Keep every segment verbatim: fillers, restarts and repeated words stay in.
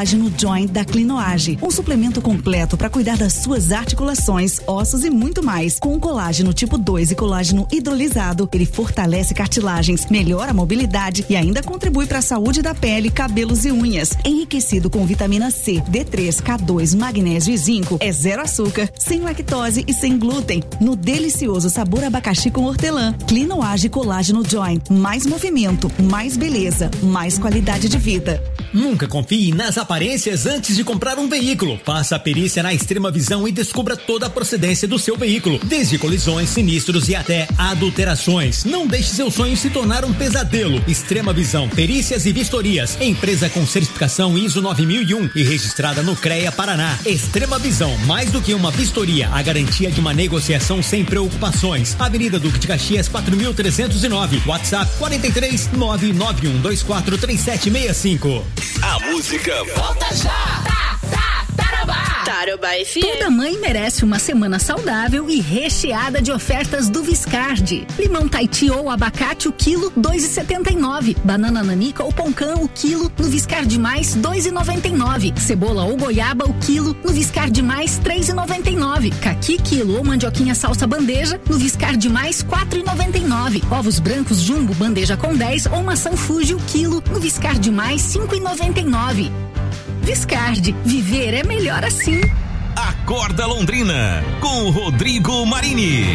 Colágeno Joint da Clinoage, um suplemento completo para cuidar das suas articulações, ossos e muito mais. Com colágeno tipo dois e colágeno hidrolisado, ele fortalece cartilagens, melhora a mobilidade e ainda contribui para a saúde da pele, cabelos e unhas. Enriquecido com vitamina C, D três, K dois, magnésio e zinco, é zero açúcar, sem lactose e sem glúten. No delicioso sabor abacaxi com hortelã. Clinoage Colágeno Joint. Mais movimento, mais beleza, mais qualidade de vida. Nunca confie nas aparências antes de comprar um veículo. Faça a perícia na Extrema Visão e descubra toda a procedência do seu veículo, desde colisões, sinistros e até adulterações. Não deixe seu sonho se tornar um pesadelo. Extrema Visão, perícias e vistorias. Empresa com certificação I S O nove mil e um e registrada no CREA Paraná. Extrema Visão, mais do que uma vistoria, a garantia de uma negociação sem preocupações. Avenida Duque de Caxias, quatro mil trezentos e nove. WhatsApp quarenta e três, nove nove um dois quatro três sete seis cinco. A música volta já. Tá, tá, Tarobá. Tarobá F M. Toda mãe merece uma semana saudável e recheada de ofertas do Viscardi. Limão Tahiti ou abacate o quilo dois e setenta e nove. Banana nanica ou poncã o quilo no Viscardi Mais dois e noventa e nove. Cebola ou goiaba o quilo no Viscardi Mais três e noventa e nove. Caqui quilo ou mandioquinha salsa bandeja no Viscardi Mais quatro e noventa e nove. Ovos brancos jumbo bandeja com dez ou maçã Fuji o quilo no Viscardi Mais cinco e noventa e nove. Viscardi, viver é melhor assim. Acorda Londrina, com Rodrigo Marini.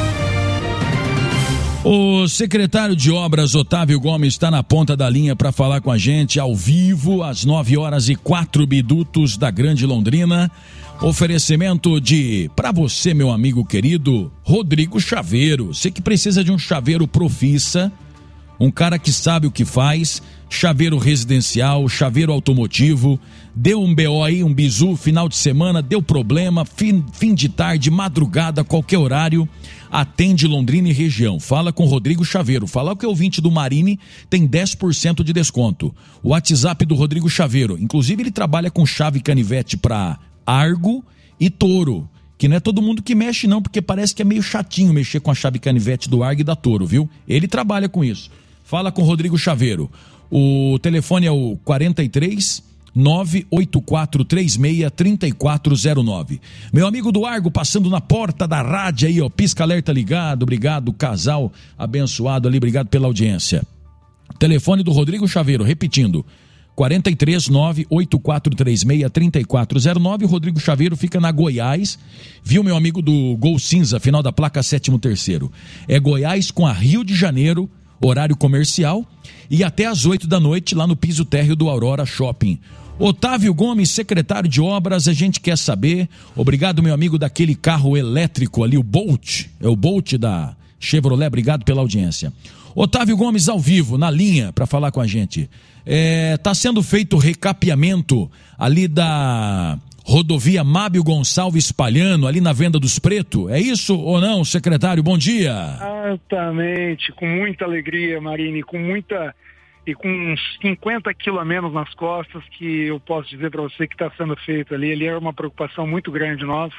O secretário de Obras, Otávio Gomes, está na ponta da linha para falar com a gente ao vivo, às nove horas e quatro minutos da Grande Londrina. Oferecimento de, para você, meu amigo querido, Rodrigo Chaveiro. Você que precisa de um chaveiro profissa, um cara que sabe o que faz, chaveiro residencial, chaveiro automotivo, deu um B O aí, um bizu, final de semana, deu problema, fim, fim de tarde, madrugada, qualquer horário, atende Londrina e região. Fala com Rodrigo Chaveiro. Fala que o ouvinte do Marini tem dez por cento de desconto. O WhatsApp do Rodrigo Chaveiro, inclusive ele trabalha com chave e canivete para Argo e Toro, que não é todo mundo que mexe não, porque parece que é meio chatinho mexer com a chave e canivete do Argo e da Toro, viu? Ele trabalha com isso. Fala com Rodrigo Chaveiro. O telefone é o quarenta e três, nove oito quatro três seis, três quatro zero nove. Meu amigo do Argo passando na porta da rádio aí, ó, pisca alerta ligado, obrigado, casal abençoado ali, obrigado pela audiência. Telefone do Rodrigo Chaveiro, repetindo, quarenta e três, nove oito quatro três seis, três quatro zero nove. O Rodrigo Chaveiro fica na Goiás, viu, meu amigo do Gol Cinza, final da placa sétimo terceiro. É Goiás com a Rio de Janeiro, horário comercial, e até às oito da noite lá no piso térreo do Aurora Shopping. Otávio Gomes, secretário de Obras, a gente quer saber, obrigado meu amigo daquele carro elétrico ali, o Bolt, é o Bolt da Chevrolet, obrigado pela audiência. Otávio Gomes ao vivo, na linha, para falar com a gente. É, tá sendo feito recapeamento ali da rodovia Mábio Gonçalves Palhano, ali na Venda dos Preto, é isso ou não, secretário? Bom dia. Exatamente, com muita alegria, Marini, com muita, e com uns cinquenta quilos a menos nas costas, que eu posso dizer para você que está sendo feito ali, ali é uma preocupação muito grande nossa,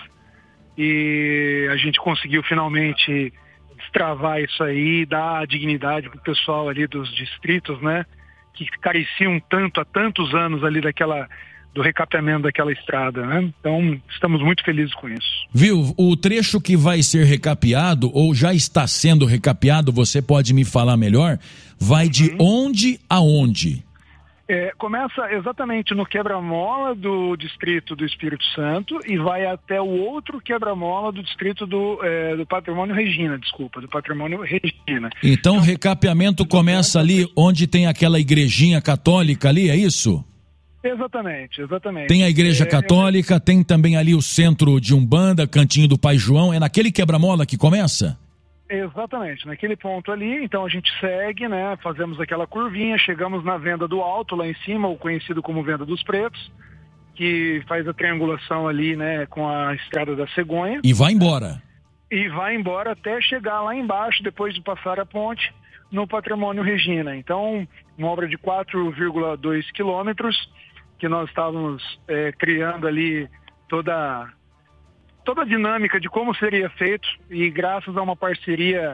e a gente conseguiu finalmente destravar isso aí, dar dignidade para o pessoal ali dos distritos, né, que careciam tanto, há tantos anos ali daquela... do recapeamento daquela estrada, né? Então, estamos muito felizes com isso. Viu, o trecho que vai ser recapeado, ou já está sendo recapeado, você pode me falar melhor, vai de uhum. onde a onde? É, começa exatamente no quebra-mola do distrito do Espírito Santo e vai até o outro quebra-mola do distrito do, é, do Patrimônio Regina, desculpa, do Patrimônio Regina. Então, o recapeamento começa ali onde tem aquela igrejinha católica ali, é isso? Exatamente, exatamente. Tem a igreja católica, é, é... tem também ali o centro de Umbanda, Cantinho do Pai João, é naquele quebra-mola que começa? Exatamente, naquele ponto ali, então a gente segue, né, fazemos aquela curvinha, chegamos na Venda do Alto, lá em cima, o conhecido como Venda dos Pretos, que faz a triangulação ali, né, com a Estrada da Cegonha. E vai embora. E vai embora até chegar lá embaixo, depois de passar a ponte, no Patrimônio Regina. Então, uma obra de quatro vírgula dois quilômetros, que nós estávamos é, criando ali toda, toda a dinâmica de como seria feito, e graças a uma parceria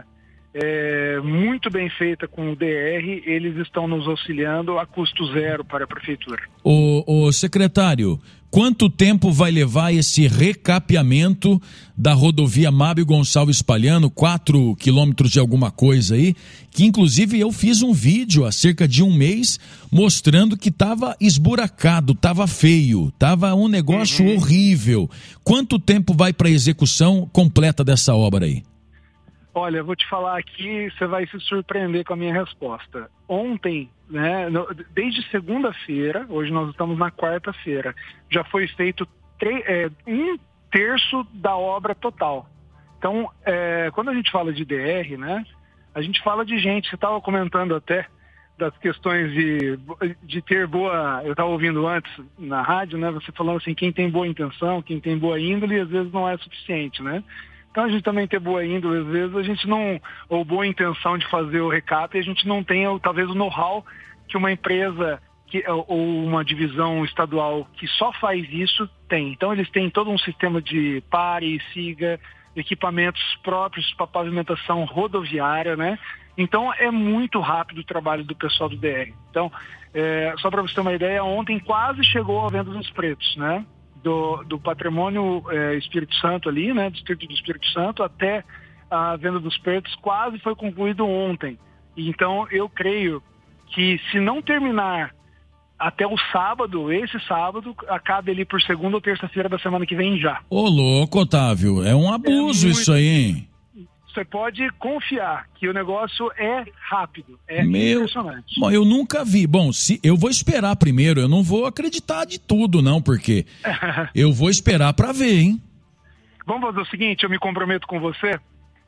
é, muito bem feita com o D R, eles estão nos auxiliando a custo zero para a prefeitura. O, o secretário, quanto tempo vai levar esse recapeamento da rodovia Mábio Gonçalves Palhano, quatro quilômetros de alguma coisa aí, que inclusive eu fiz um vídeo há cerca de um mês mostrando que estava esburacado, estava feio, estava um negócio uhum. horrível. Quanto tempo vai para a execução completa dessa obra aí? Olha, eu vou te falar aqui, você vai se surpreender com a minha resposta. Ontem, né, desde segunda-feira, hoje nós estamos na quarta-feira, já foi feito tre- é, um terço da obra total. Então, é, quando a gente fala de D R, né, a gente fala de gente, você estava comentando até das questões de, de ter boa, eu estava ouvindo antes na rádio, né, você falando assim, quem tem boa intenção, quem tem boa índole, às vezes não é suficiente, né? Então a gente também tem boa índole, às vezes a gente não, ou boa intenção de fazer o recap, e a gente não tem talvez o know-how que uma empresa que, ou uma divisão estadual que só faz isso tem. Então eles têm todo um sistema de pare e siga, equipamentos próprios para pavimentação rodoviária, né? Então é muito rápido o trabalho do pessoal do D R. Então, é, só para você ter uma ideia, ontem quase chegou a Venda dos Pretos, né? Do, do patrimônio é, Espírito Santo ali, né, distrito do Espírito Santo, até a Venda dos Pretos, quase foi concluído ontem. Então, eu creio que se não terminar até o sábado, esse sábado, acabe ali por segunda ou terça-feira da semana que vem já. Ô louco, Otávio, é um abuso é muito... isso aí, hein? Você pode confiar que o negócio é rápido, é Meu... impressionante. Bom, eu nunca vi. Bom, se eu vou esperar primeiro, eu não vou acreditar de tudo, não, porque eu vou esperar para ver, hein? Vamos fazer o seguinte, eu me comprometo com você.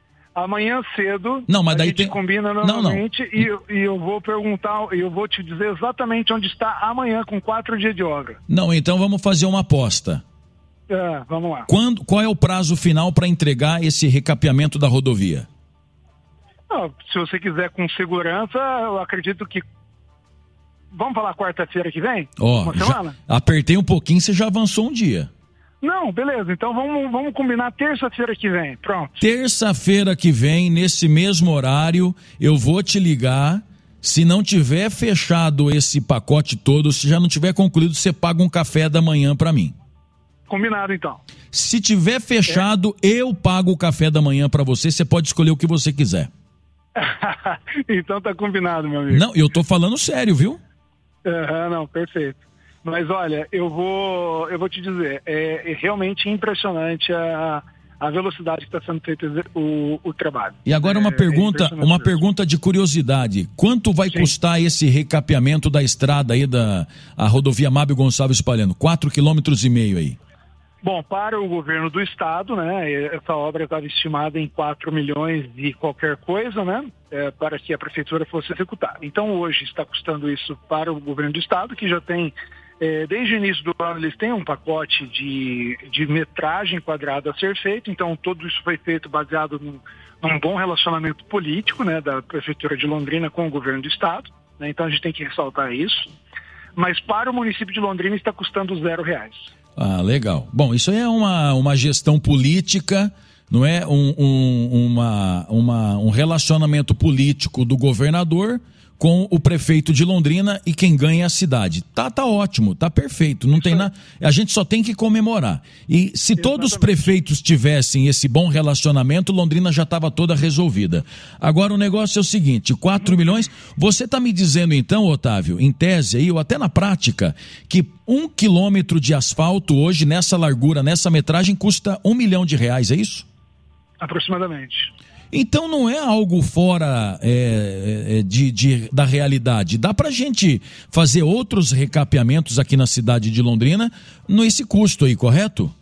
Amanhã cedo, não, mas a daí gente tem... combina novamente e, e eu vou perguntar, eu vou te dizer exatamente onde está amanhã com quatro dias de obra. Não, então vamos fazer uma aposta. É, vamos lá. Quando, qual é o prazo final para entregar esse recapeamento da rodovia? Não, se você quiser com segurança, eu acredito que... Vamos falar quarta-feira que vem? Ó, Uma semana? Apertei um pouquinho, você já avançou um dia. Não, beleza. Então vamos, vamos combinar terça-feira que vem. Pronto. Terça-feira que vem, nesse mesmo horário, eu vou te ligar. Se não tiver fechado esse pacote todo, se já não tiver concluído, você paga um café da manhã para mim. Combinado, então. Se tiver fechado, é. eu pago o café da manhã para você. Você pode escolher o que você quiser. Então tá combinado, meu amigo. Não, eu tô falando sério, viu? Uhum, não, perfeito. Mas olha, eu vou, eu vou te dizer, é, é realmente impressionante a, a velocidade que está sendo feito o, o trabalho. E agora uma é, pergunta, é uma pergunta de curiosidade. Quanto vai Sim. custar esse recapeamento da estrada aí da a rodovia Mábio Gonçalves Palhano? Quatro quilômetros e meio aí. Bom, para o governo do estado, né, essa obra estava estimada em quatro milhões e qualquer coisa, né, é, para que a prefeitura fosse executar. Então hoje está custando isso para o governo do estado, que já tem, é, desde o início do ano, eles têm um pacote de, de metragem quadrada a ser feito, então tudo isso foi feito baseado num, num bom relacionamento político, né, da prefeitura de Londrina com o governo do estado, né, então a gente tem que ressaltar isso. Mas para o município de Londrina está custando zero reais. Ah, legal. Bom, isso aí é uma, uma gestão política, não é? Um, um, uma, uma, um relacionamento político do governador com o prefeito de Londrina e quem ganha é a cidade. Tá, tá ótimo, tá perfeito. Não tem nada. A gente só tem que comemorar. E se Exatamente. Todos os prefeitos tivessem esse bom relacionamento, Londrina já estava toda resolvida. Agora o negócio é o seguinte: quatro milhões. Você tá me dizendo então, Otávio, em tese aí, ou até na prática, que um quilômetro de asfalto hoje, nessa largura, nessa metragem, custa um milhão de reais, é isso? Aproximadamente. Então não é algo fora é, é, de, de, da realidade. Dá pra gente fazer outros recapeamentos aqui na cidade de Londrina nesse custo aí, correto?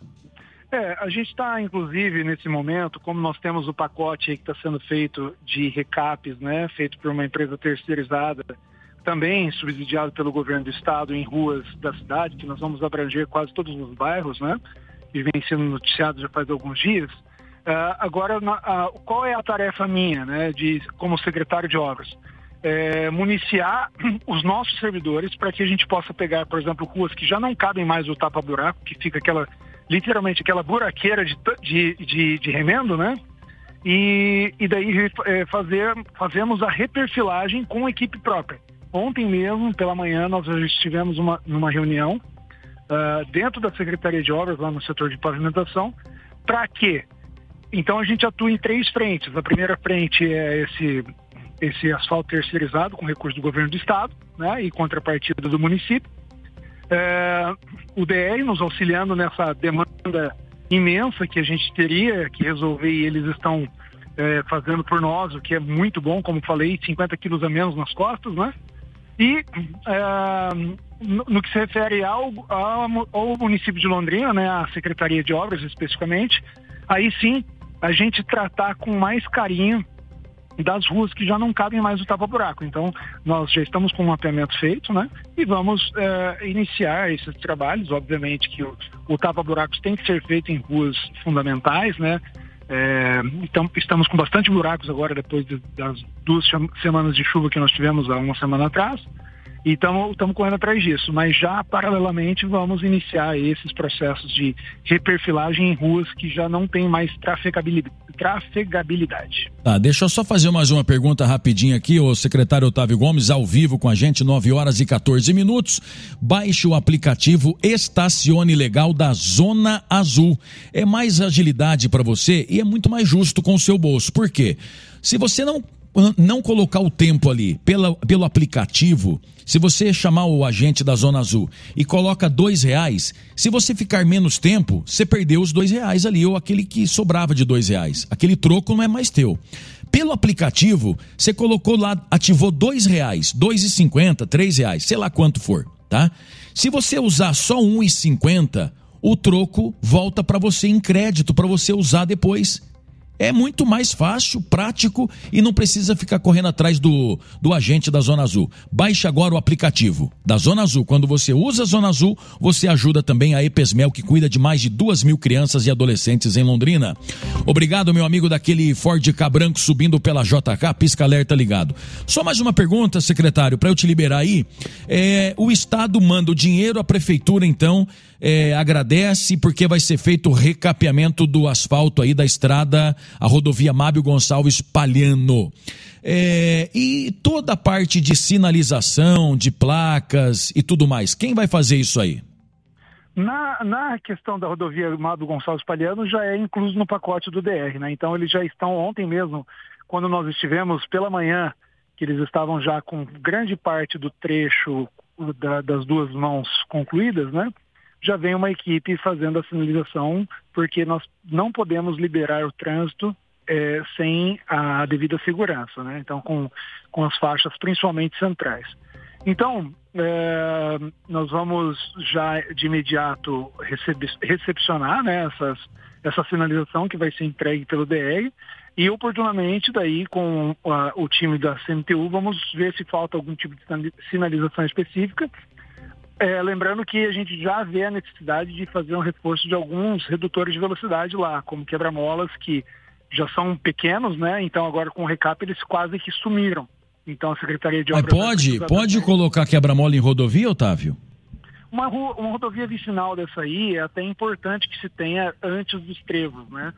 É, a gente está, inclusive, nesse momento, como nós temos o pacote aí que está sendo feito de recapes, né, feito por uma empresa terceirizada, também subsidiado pelo governo do estado em ruas da cidade, que nós vamos abranger quase todos os bairros, né, e vem sendo noticiado já faz alguns dias. Uh, agora, uh, qual é a tarefa minha, né, de, como secretário de obras? É, municiar os nossos servidores para que a gente possa pegar, por exemplo, ruas que já não cabem mais o tapa-buraco, que fica aquela, literalmente aquela buraqueira de, de, de, de remendo, né? e, e daí é, fazer, fazemos a reperfilagem com a equipe própria. Ontem mesmo, pela manhã, nós já estivemos uma, numa reunião uh, dentro da Secretaria de Obras, lá no setor de pavimentação. Para quê? Então a gente atua em três frentes. A primeira frente é esse, esse asfalto terceirizado com recurso do governo do estado, né, e contrapartida do município. É, o D R nos auxiliando nessa demanda imensa que a gente teria que resolver, e eles estão é, fazendo por nós, o que é muito bom, como falei, cinquenta quilos a menos nas costas, né? E é, no, no que se refere ao, ao, ao município de Londrina, né, a Secretaria de Obras especificamente, aí sim a gente tratar com mais carinho das ruas que já não cabem mais no tapa-buraco. Então, nós já estamos com um mapeamento feito, né? E vamos é, iniciar esses trabalhos. Obviamente que o, o tapa-buracos tem que ser feito em ruas fundamentais, né? É, então, estamos com bastante buracos agora, depois de, das duas semanas de chuva que nós tivemos há uma semana atrás. E estamos correndo atrás disso, mas já paralelamente vamos iniciar esses processos de reperfilagem em ruas que já não tem mais trafegabilidade. trafegabilidade. Tá, deixa eu só fazer mais uma pergunta rapidinho aqui, o secretário Otávio Gomes, ao vivo com a gente, nove horas e quatorze minutos. Baixe o aplicativo Estacione Legal da Zona Azul. É mais agilidade para você e é muito mais justo com o seu bolso. Por quê? Se você não não colocar o tempo ali pela, pelo aplicativo, se você chamar o agente da Zona Azul e coloca dois reais, se você ficar menos tempo, você perdeu os dois reais ali, ou aquele que sobrava de dois reais. Aquele troco não é mais teu. Pelo aplicativo, você colocou lá, ativou dois reais, dois e cinquenta, três reais, sei lá quanto for, tá? Se você usar só um e cinquenta, o troco volta para você em crédito, para você usar depois. É muito mais fácil, prático e não precisa ficar correndo atrás do, do agente da Zona Azul. Baixe agora o aplicativo da Zona Azul. Quando você usa a Zona Azul, você ajuda também a Epesmel, que cuida de mais de duas mil crianças e adolescentes em Londrina. Obrigado, meu amigo daquele Ford K branco subindo pela J K, pisca alerta ligado. Só mais uma pergunta, secretário, para eu te liberar aí. É, o Estado manda o dinheiro, a Prefeitura, então, é, agradece porque vai ser feito o recapeamento do asfalto aí da estrada, a rodovia Mábio Gonçalves Palhano. É, e toda a parte de sinalização, de placas e tudo mais, quem vai fazer isso aí? Na, na questão da rodovia Mábio Gonçalves Palhano já é incluso no pacote do D R, né? Então eles já estão, ontem mesmo, quando nós estivemos pela manhã, que eles estavam já com grande parte do trecho da, das duas mãos concluídas, né? Já vem uma equipe fazendo a sinalização, porque nós não podemos liberar o trânsito é, sem a devida segurança, né? Então, com, com as faixas principalmente centrais. Então, é, nós vamos já de imediato recebe, recepcionar, né, essas, essa sinalização que vai ser entregue pelo D R e oportunamente daí com a, o time da C M T U vamos ver se falta algum tipo de sinalização específica. É, lembrando que a gente já vê a necessidade de fazer um reforço de alguns redutores de velocidade lá, como quebra-molas, que já são pequenos, né? Então agora com o recap eles quase que sumiram. Então a Secretaria de Obras... Mas pode, pode colocar quebra-mola em rodovia, Otávio? Uma, rua, uma rodovia vicinal dessa aí é até importante que se tenha antes dos trevos, né?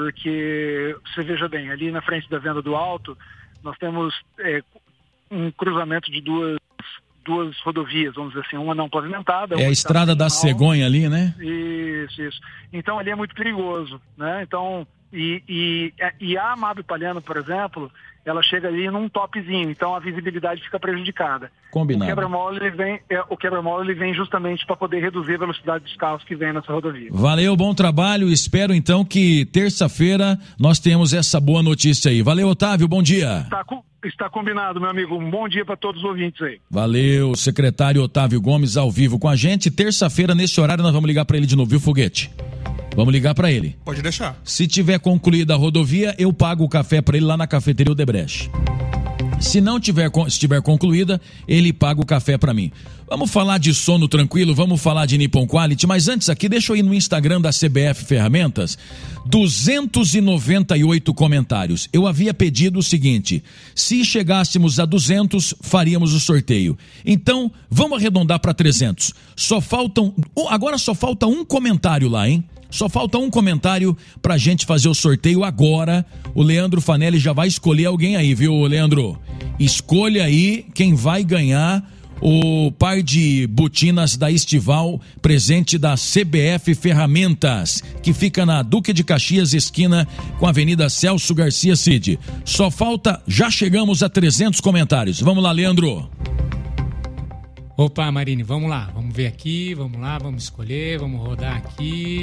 Porque, você veja bem, ali na frente da Venda do Alto, nós temos é, um cruzamento de duas duas rodovias, vamos dizer assim, uma não pavimentada. É a estrada da Cegonha ali, né? Isso, isso. Então ali é muito perigoso, né? Então, e, e, e a Mábio Palhano, por exemplo, ela chega ali num topzinho, então a visibilidade fica prejudicada. Combinado. O quebra-mola ele vem, é, o quebra-mola ele vem justamente para poder reduzir a velocidade dos carros que vêm nessa rodovia. Valeu, bom trabalho, espero então que terça-feira nós tenhamos essa boa notícia aí. Valeu, Otávio, bom dia. Tá com... Está combinado, meu amigo. Um bom dia para todos os ouvintes aí. Valeu, secretário Otávio Gomes ao vivo com a gente. Terça-feira, nesse horário, nós vamos ligar para ele de novo, viu, Foguete? Vamos ligar para ele. Pode deixar. Se tiver concluída a rodovia, eu pago o café para ele lá na cafeteria Odebrecht. Se não tiver, se tiver concluída, ele paga o café para mim. Vamos falar de sono tranquilo, vamos falar de Nippon Quality, mas antes aqui, deixa eu ir no Instagram da C B F Ferramentas, duzentos e noventa e oito comentários. Eu havia pedido o seguinte, se chegássemos a duzentos, faríamos o sorteio. Então, vamos arredondar para trezentos. Só faltam, agora só falta um comentário lá, hein? Só falta um comentário pra gente fazer o sorteio agora. O Leandro Fanelli já vai escolher alguém aí, viu, Leandro? Escolha aí quem vai ganhar o par de botinas da Estival, presente da C B F Ferramentas, que fica na Duque de Caxias, esquina com a Avenida Celso Garcia Cid. Só falta, já chegamos a trezentos comentários. Vamos lá, Leandro. Opa, Marine, vamos lá, vamos ver aqui, vamos lá, vamos escolher, vamos rodar aqui.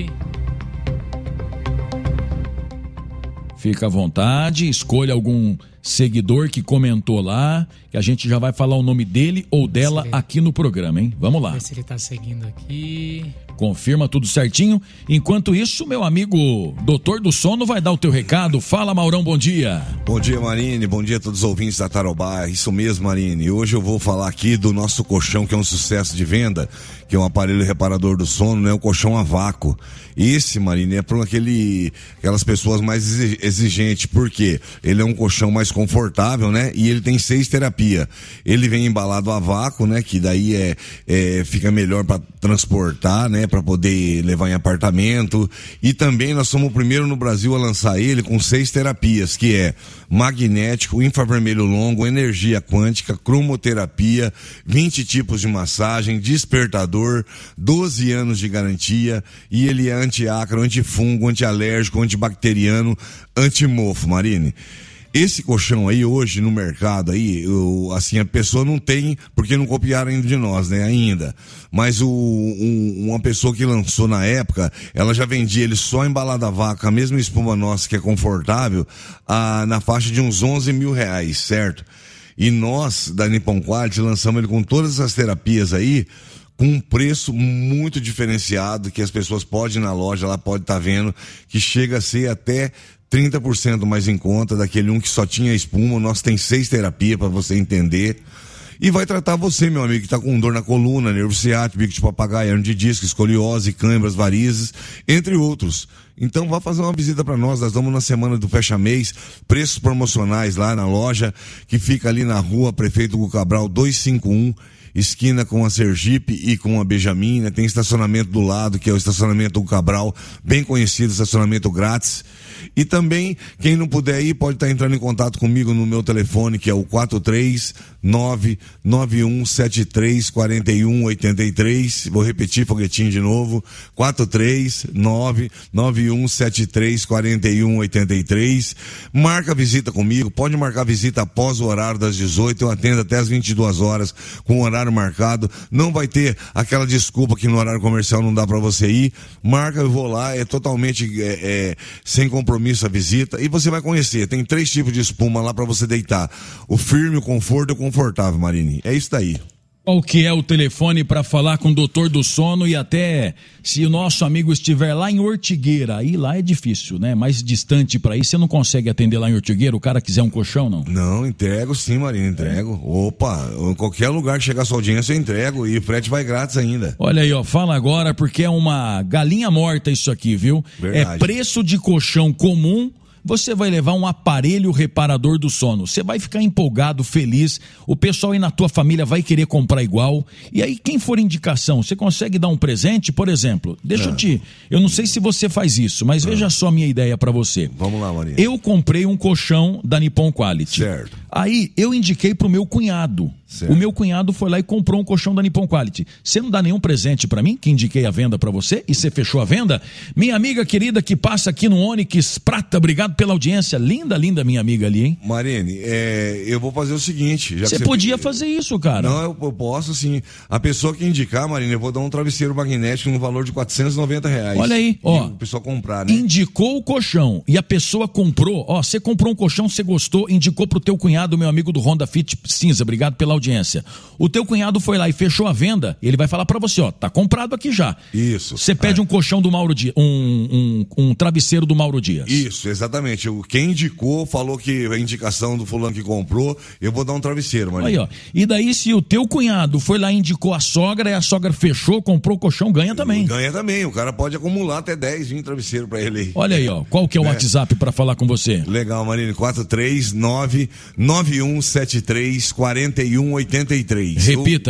Fica à vontade, escolha algum seguidor que comentou lá, que a gente já vai falar o nome dele ou dela ele... aqui no programa, hein? Vamos lá. Vamos ver se ele tá seguindo aqui. Confirma tudo certinho. Enquanto isso, meu amigo Doutor do Sono vai dar o teu recado. Fala, Maurão, bom dia. Bom dia, Marine, bom dia a todos os ouvintes da Tarobá. Isso mesmo, Marine. Hoje eu vou falar aqui do nosso colchão, que é um sucesso de venda, que é um aparelho reparador do sono, né? O colchão a vácuo. Esse, Marine, é para aquele, aquelas pessoas mais exigentes, porque ele é um colchão mais confortável, né? E ele tem seis terapias. Ele vem embalado a vácuo, né? Que daí é, é fica melhor para transportar, né? Para poder levar em apartamento. E também nós somos o primeiro no Brasil a lançar ele com seis terapias, que é magnético, infravermelho longo, energia quântica, cromoterapia, vinte tipos de massagem, despertador, doze anos de garantia, e ele é antiácaro, antifungo, antialérgico, antibacteriano, antimofo, Marine. Esse colchão aí hoje no mercado aí, eu, assim, a pessoa não tem, porque não copiaram ainda de nós, né, ainda. Mas o, um, uma pessoa que lançou na época, ela já vendia ele só embalado a vácuo, a mesma espuma nossa que é confortável, a, na faixa de uns onze mil reais, certo? E nós, da Nippon Quality, lançamos ele com todas essas terapias aí, com um preço muito diferenciado, que as pessoas podem ir na loja, lá pode estar tá vendo, que chega a ser até trinta por cento mais em conta daquele um que só tinha espuma. O nosso tem seis terapias para você entender. E vai tratar você, meu amigo, que está com dor na coluna, nervo ciático, bico de papagaio, hernia de disco, escoliose, câimbras, varizes, entre outros. Então vá fazer uma visita para nós. Nós vamos na semana do fecha mês, preços promocionais lá na loja, que fica ali na rua Prefeito Hugo Cabral duzentos e cinquenta e um, esquina com a Sergipe e com a Benjamin, né? Tem estacionamento do lado, que é o estacionamento Hugo Cabral, bem conhecido, estacionamento grátis. E também, quem não puder ir, pode estar entrando em contato comigo no meu telefone, que é o quatro três nove nove um sete três quatro um oito três. Vou repetir, foguetinho de novo. quatro três nove nove um sete três quatro um oito três. Marca visita comigo, pode marcar visita após o horário das dezoito, eu atendo até as vinte e duas horas com o horário marcado. Não vai ter aquela desculpa que no horário comercial não dá para você ir. Marca, eu vou lá, é totalmente é, é, sem compromisso a visita, e você vai conhecer. Tem três tipos de espuma lá para você deitar: o firme, o conforto e o confortável, Marine. É isso daí. Qual que é o telefone para falar com o doutor do sono? E até se o nosso amigo estiver lá em Ortigueira, aí lá é difícil, né? Mais distante para ir, você não consegue atender lá em Ortigueira, o cara quiser um colchão, não? Não, entrego sim, Marina, entrego. É. Opa, em qualquer lugar que chegar a sua audiência eu entrego, e o frete vai grátis ainda. Olha aí, ó, fala agora, porque é uma galinha morta isso aqui, viu? Verdade. É preço de colchão comum, você vai levar um aparelho reparador do sono. Você vai ficar empolgado, feliz. O pessoal aí na tua família vai querer comprar igual. E aí, quem for indicação, você consegue dar um presente? Por exemplo, deixa é. eu te... Eu não sei se você faz isso, mas é. veja só a minha ideia para você. Vamos lá, Maria. Eu comprei um colchão da Nippon Quality. Certo. Aí, eu indiquei pro meu cunhado. Certo. O meu cunhado foi lá e comprou um colchão da Nippon Quality. Você não dá nenhum presente pra mim, que indiquei a venda pra você, e você fechou a venda? Minha amiga querida que passa aqui no Onix Prata, obrigado pela audiência. Linda, linda minha amiga ali, hein? Marine, é, eu vou fazer o seguinte... Você podia fazer isso, cara. Não, eu, eu posso sim. A pessoa que indicar, Marine, eu vou dar um travesseiro magnético no valor de quatrocentos e noventa reais. Olha aí, ó. O pessoal comprar, né? Indicou o colchão e a pessoa comprou, ó, você comprou um colchão, você gostou, indicou pro teu cunhado, meu amigo do Honda Fit Cinza, obrigado pela audiência. O teu cunhado foi lá e fechou a venda, ele vai falar pra você, ó, tá comprado aqui já. Isso. Você pede é. um colchão do Mauro Dias, um, um, um travesseiro do Mauro Dias. Isso, exatamente. Quem indicou, falou que a indicação do fulano que comprou, eu vou dar um travesseiro, Maria. Aí, ó. E daí, se o teu cunhado foi lá e indicou a sogra, e a sogra fechou, comprou o colchão, ganha também. Ganha também. O cara pode acumular até dez, vinte travesseiros pra ele aí. Olha aí, ó. Qual que é o é. WhatsApp pra falar com você? Legal, Marina. quatro três nove nove um sete três quatro um oito três. Repita.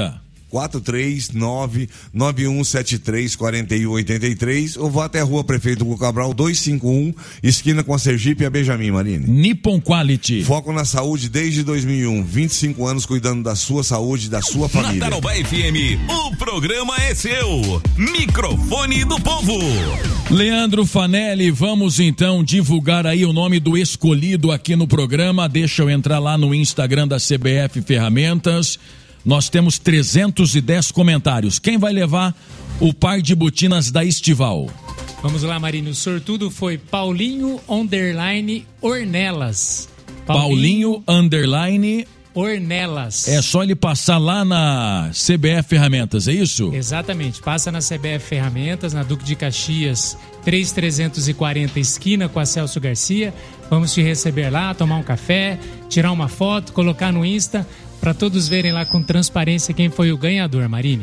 quatro três nove nove um sete três quatro um oito três ou vá até a Rua Prefeito Hugo Cabral duzentos e cinquenta e um, esquina com a Sergipe e a Benjamin, Marine. Nippon Quality. Foco na saúde desde dois mil e um. vinte e cinco anos cuidando da sua saúde e da sua família. Na Tarobá F M, o programa é seu. Microfone do povo. Leandro Fanelli, vamos então divulgar aí o nome do escolhido aqui no programa. Deixa eu entrar lá no Instagram da C B F Ferramentas. Nós temos trezentos e dez comentários. Quem vai levar o par de botinas da Estival? Vamos lá, Marinho. O sortudo foi Paulinho Underline Ornelas. Paulinho, Paulinho Underline Ornelas. É só ele passar lá na C B F Ferramentas, é isso? Exatamente. Passa na C B F Ferramentas, na Duque de Caxias, três mil trezentos e quarenta, esquina com a Celso Garcia. Vamos te receber lá, tomar um café, tirar uma foto, colocar no Insta, para todos verem lá com transparência quem foi o ganhador, Marine.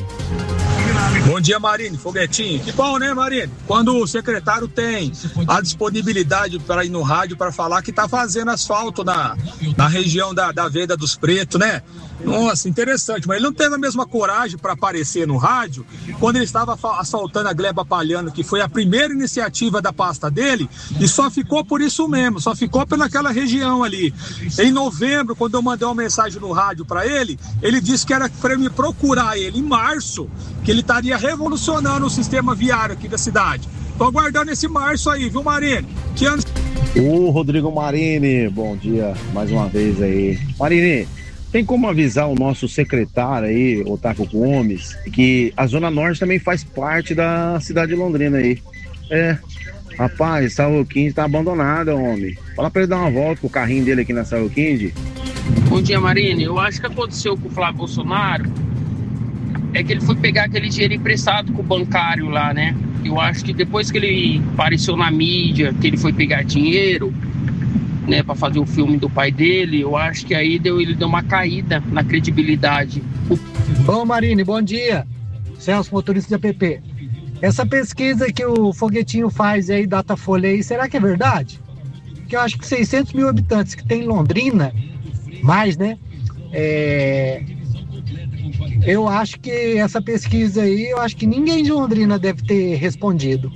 Bom dia, Marine, Foguetinho. Que bom, né, Marine? Quando o secretário tem a disponibilidade para ir no rádio para falar que está fazendo asfalto na, na região da, da Venda dos Pretos, né? Nossa, interessante, mas ele não teve a mesma coragem para aparecer no rádio quando ele estava asfaltando a Gleba Palhano, que foi a primeira iniciativa da pasta dele, e só ficou por isso mesmo, só ficou pelaquela região ali. Em novembro, quando eu mandei uma mensagem no rádio para ele, ele disse que era para me procurar ele em março, que ele estaria revolucionando o sistema viário aqui da cidade. Tô aguardando esse março aí, viu, Marine? Que ano... O Rodrigo Marini, bom dia mais uma vez aí. Marini, tem como avisar o nosso secretário aí, Otávio Gomes, que a Zona Norte também faz parte da cidade de Londrina aí. É, rapaz, Saúl quinze tá abandonada, homem. Fala pra ele dar uma volta com o carrinho dele aqui na Saúl quinze. Bom dia, Marini. Eu acho que aconteceu com o Flávio Bolsonaro é que ele foi pegar aquele dinheiro emprestado com o bancário lá, né? Eu acho que depois que ele apareceu na mídia, que ele foi pegar dinheiro, né, para fazer o filme do pai dele, eu acho que aí deu, ele deu uma caída na credibilidade. Bom, Marine, bom dia. Celso, motorista de A P P. Essa pesquisa que o Foguetinho faz aí, Datafolha aí, será que é verdade? Porque eu acho que seiscentos mil habitantes que tem em Londrina, mais, né? É... Eu acho que essa pesquisa aí, eu acho que ninguém de Londrina deve ter respondido.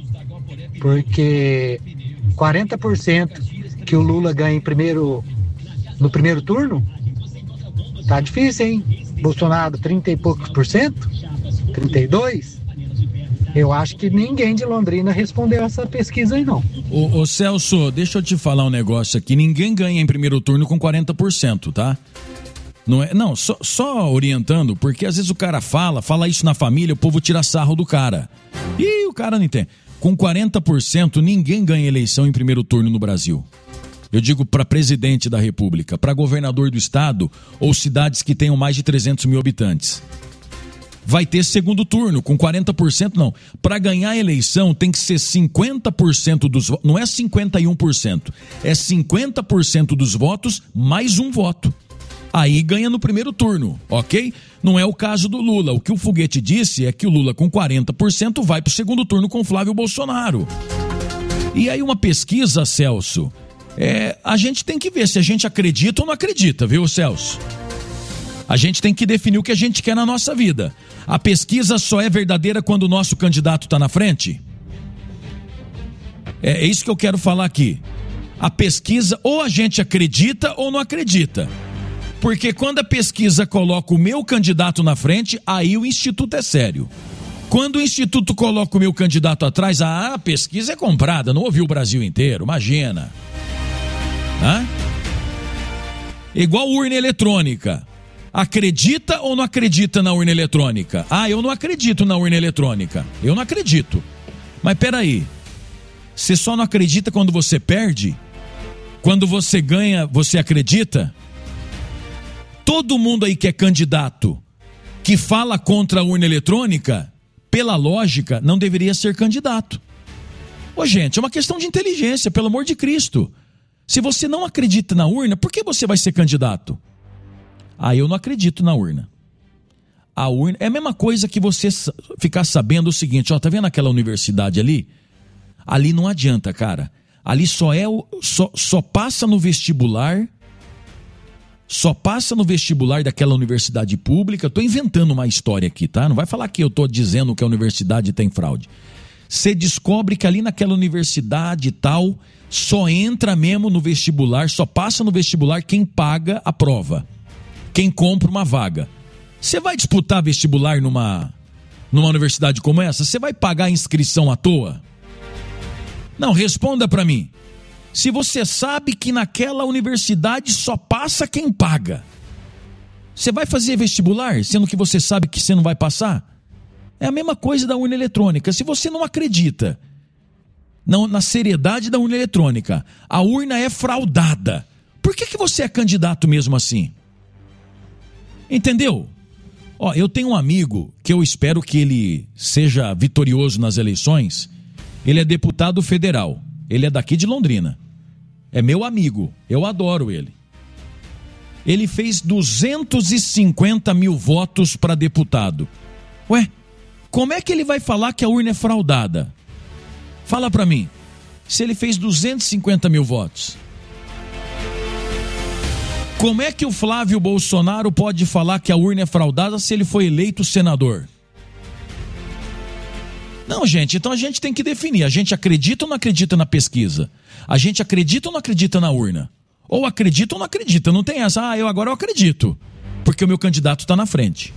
Porque quarenta por cento que o Lula ganha em primeiro, no primeiro turno, tá difícil, hein? Bolsonaro, trinta e poucos por cento, trinta e dois. Eu acho que ninguém de Londrina respondeu essa pesquisa aí, não. Ô, ô Celso, deixa eu te falar um negócio aqui. Ninguém ganha em primeiro turno com quarenta por cento, tá? Não, é, não só, só orientando, porque às vezes o cara fala, fala isso na família, o povo tira sarro do cara. E o cara não entende. Com quarenta por cento, ninguém ganha eleição em primeiro turno no Brasil. Eu digo para presidente da República, para governador do estado ou cidades que tenham mais de trezentos mil habitantes. Vai ter segundo turno, com quarenta por cento não. Para ganhar a eleição tem que ser cinquenta por cento dos votos, não é cinquenta e um por cento, é cinquenta por cento dos votos mais um voto. Aí ganha no primeiro turno, ok? Não é o caso do Lula. O que o Foguete disse é que o Lula com quarenta por cento vai para o segundo turno com Flávio Bolsonaro. E aí uma pesquisa, Celso, é, a gente tem que ver se a gente acredita ou não acredita, viu, Celso? A gente tem que definir o que a gente quer na nossa vida. A pesquisa só é verdadeira quando o nosso candidato está na frente? É, é isso que eu quero falar aqui. A pesquisa, ou a gente acredita ou não acredita. Porque quando a pesquisa coloca o meu candidato na frente, aí o Instituto é sério. Quando o Instituto coloca o meu candidato atrás, ah, a pesquisa é comprada, não ouviu o Brasil inteiro, imagina. Hã? Igual urna eletrônica. Acredita ou não acredita na urna eletrônica? Ah, eu não acredito na urna eletrônica. Eu não acredito. Mas peraí, você só não acredita quando você perde? Quando você ganha, você acredita? Todo mundo aí que é candidato, que fala contra a urna eletrônica, pela lógica, não deveria ser candidato. Ô gente, é uma questão de inteligência, pelo amor de Cristo. Se você não acredita na urna, por que você vai ser candidato? Ah, eu não acredito na urna. A urna é a mesma coisa que você ficar sabendo o seguinte, ó, tá vendo aquela universidade ali? Ali não adianta, cara. Ali só é o, só, só passa no vestibular só passa no vestibular daquela universidade pública. Estou inventando uma história aqui, tá? Não vai falar que eu estou dizendo que a universidade tem fraude. Você descobre que ali naquela universidade e tal, só entra mesmo no vestibular, só passa no vestibular quem paga a prova, quem compra uma vaga. Você vai disputar vestibular numa, numa universidade como essa? Você vai pagar a inscrição à toa? Não, responda para mim. Se você sabe que naquela universidade só passa quem paga, você vai fazer vestibular, sendo que você sabe que você não vai passar? É a mesma coisa da urna eletrônica. Se você não acredita não, na seriedade da urna eletrônica, a urna é fraudada, por que, que você é candidato mesmo assim? Entendeu? Ó, eu tenho um amigo que eu espero que ele seja vitorioso nas eleições. Ele é deputado federal. Ele é daqui de Londrina. É meu amigo. Eu adoro ele. Ele fez duzentos e cinquenta mil votos para deputado. Ué, como é que ele vai falar que a urna é fraudada? Fala para mim. Se ele fez duzentos e cinquenta mil votos, como é que o Flávio Bolsonaro pode falar que a urna é fraudada se ele foi eleito senador? Não, gente, então a gente tem que definir. A gente acredita ou não acredita na pesquisa? A gente acredita ou não acredita na urna? Ou acredita ou não acredita? Não tem essa, ah, eu agora eu acredito, porque o meu candidato está na frente.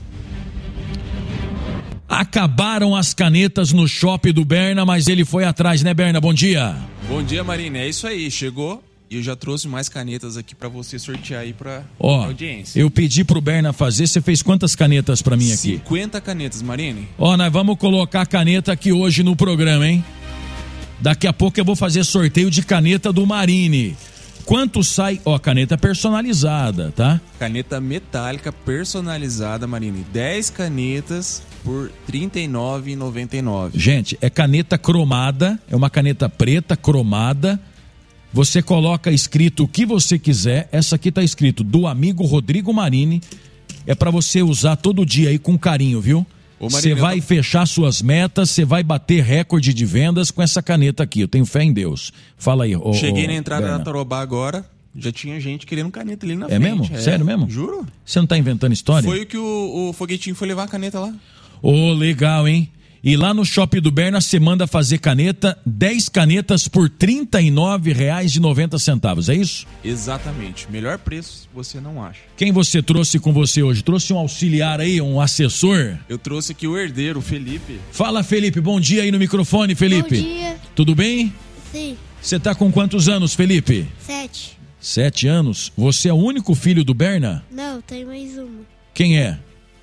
Acabaram as canetas no shopping do Berna, mas ele foi atrás, né, Berna? Bom dia. Bom dia, Marina. É isso aí, chegou e eu já trouxe mais canetas aqui para você sortear aí para Ó, audiência. Eu pedi pro Berna fazer, você fez quantas canetas para mim aqui? cinquenta canetas, Marine. Ó, nós vamos colocar a caneta aqui hoje no programa, hein? Daqui a pouco eu vou fazer sorteio de caneta do Marine. Quanto sai? Ó, caneta personalizada, tá? Caneta metálica personalizada, Marine. dez canetas por trinta e nove reais e noventa e nove centavos. Gente, é caneta cromada, é uma caneta preta cromada. Você coloca escrito o que você quiser. Essa aqui tá escrito do amigo Rodrigo Marini. É para você usar todo dia aí com carinho, viu? Você vai tô... fechar suas metas, você vai bater recorde de vendas com essa caneta aqui. Eu tenho fé em Deus. Fala aí, ô, Cheguei ô, na entrada Berna. da Tarobá agora, já tinha gente querendo caneta ali na é frente. Mesmo? É mesmo? Sério mesmo? Juro. Você não tá inventando história? Foi o que o, o Foguetinho foi levar a caneta lá. Ô, oh, legal, hein? E lá no Shopping do Berna, você manda fazer caneta, dez canetas por trinta e nove reais e noventa centavos, é isso? Exatamente. Melhor preço você não acha. Quem você trouxe com você hoje? Trouxe um auxiliar aí, um assessor? Eu trouxe aqui o herdeiro, o Felipe. Fala, Felipe. Bom dia aí no microfone, Felipe. Bom dia. Tudo bem? Sim. Você tá com quantos anos, Felipe? Sete. Sete anos? Você é o único filho do Berna? Não, tem mais uma. Quem é?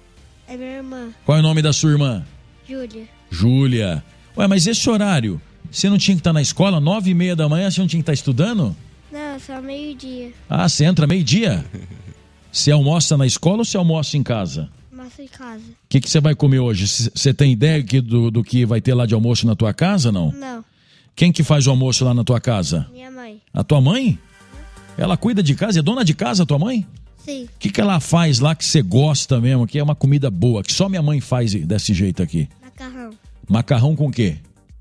É minha irmã. Qual é o nome da sua irmã? Júlia. Júlia. Ué, mas esse horário, você não tinha que estar na escola? Nove e meia da manhã, você não tinha que estar estudando? Não, só meio-dia. Ah, você entra meio-dia? Você almoça na escola ou você almoça em casa? Almoço em casa. O que, que você vai comer hoje? Você tem ideia do, do que vai ter lá de almoço na tua casa, não? Não. Quem que faz o almoço lá na tua casa? Minha mãe. A tua mãe? Ela cuida de casa? É dona de casa a tua mãe? Sim. O que, que ela faz lá que você gosta mesmo, que é uma comida boa, que só minha mãe faz desse jeito aqui? Macarrão. Macarrão com o quê?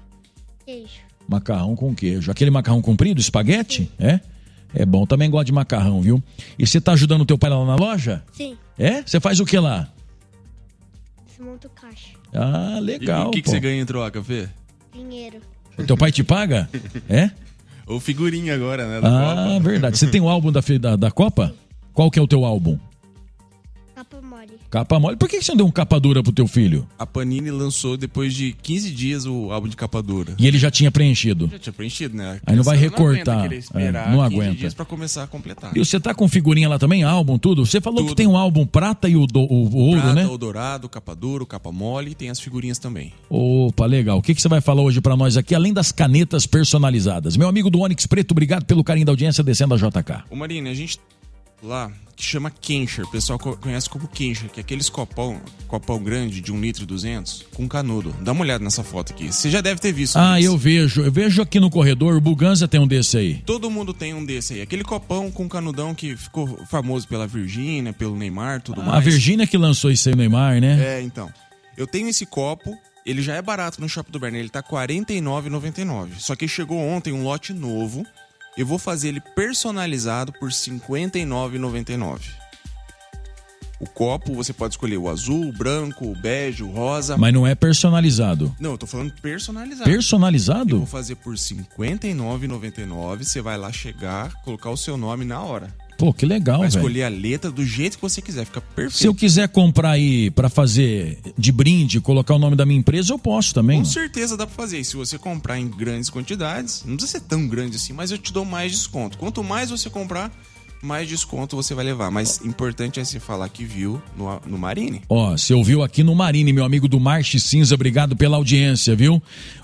Queijo. Macarrão com queijo. Aquele macarrão comprido, espaguete? Sim. É? É bom, também gosto de macarrão, viu? E você tá ajudando o teu pai lá na loja? Sim. É? Você faz o que lá? Desmonto caixa. Ah, legal. E o que, que você ganha em troca, Fê? Dinheiro. O teu pai te paga? É? Ou figurinha agora, né? Da Ah, Copa. verdade. Você tem o álbum da, da, da Copa? Qual que é o teu álbum? Capa mole. Capa mole. Por que você não deu um capa dura pro teu filho? A Panini lançou depois de quinze dias o álbum de capa dura. E ele já tinha preenchido? Já tinha preenchido, né? Aí não vai recortar. Não aguenta, esperar é, não quinze aguenta. dias pra começar a completar. E você tá com figurinha lá também, álbum, tudo? Você falou Tudo. que tem um álbum prata e o, do, o, o ouro, Prata, né? o dourado, o capa dura, o capa mole e tem as figurinhas também. Opa, legal. O que, que você vai falar hoje pra nós aqui, além das canetas personalizadas? Meu amigo do Onix Preto, obrigado pelo carinho da audiência descendo a J K. Ô Marina, a gente lá que chama Kencher, o pessoal conhece como Kencher, que é aqueles copão, copão grande de um litro e duzentos com canudo. Dá uma olhada nessa foto aqui. Você já deve ter visto. Ah, isso. eu vejo. Eu vejo aqui no corredor, o Buganza tem um desse aí. Todo mundo tem um desse aí. Aquele copão com canudão que ficou famoso pela Virgínia, pelo Neymar, tudo Ah, mais. a Virgínia que lançou isso aí, o Neymar, né? É, então. Eu tenho esse copo, ele já é barato no Shopping do Berna, ele tá quarenta e nove reais e noventa e nove centavos. Só que chegou ontem um lote novo, Eu vou fazer ele personalizado por cinquenta e nove reais e noventa e nove centavos. O copo você pode escolher o azul, o branco, o bege, o rosa. Mas não é personalizado. Não, eu tô falando personalizado. Personalizado? Eu vou fazer por cinquenta e nove reais e noventa e nove centavos. Você vai lá chegar, colocar o seu nome na hora. Pô, que legal, velho. Vai escolher a letra do jeito que você quiser, fica perfeito. Se eu quiser comprar aí pra fazer de brinde, colocar o nome da minha empresa, eu posso também. Com certeza dá pra fazer. E se você comprar em grandes quantidades, não precisa ser tão grande assim, mas eu te dou mais desconto. Quanto mais você comprar, mais desconto você vai levar. Mas importante é você falar que viu no, no Marine. Ó, você ouviu aqui no Marine, meu amigo do Marche Cinza, obrigado pela audiência, viu?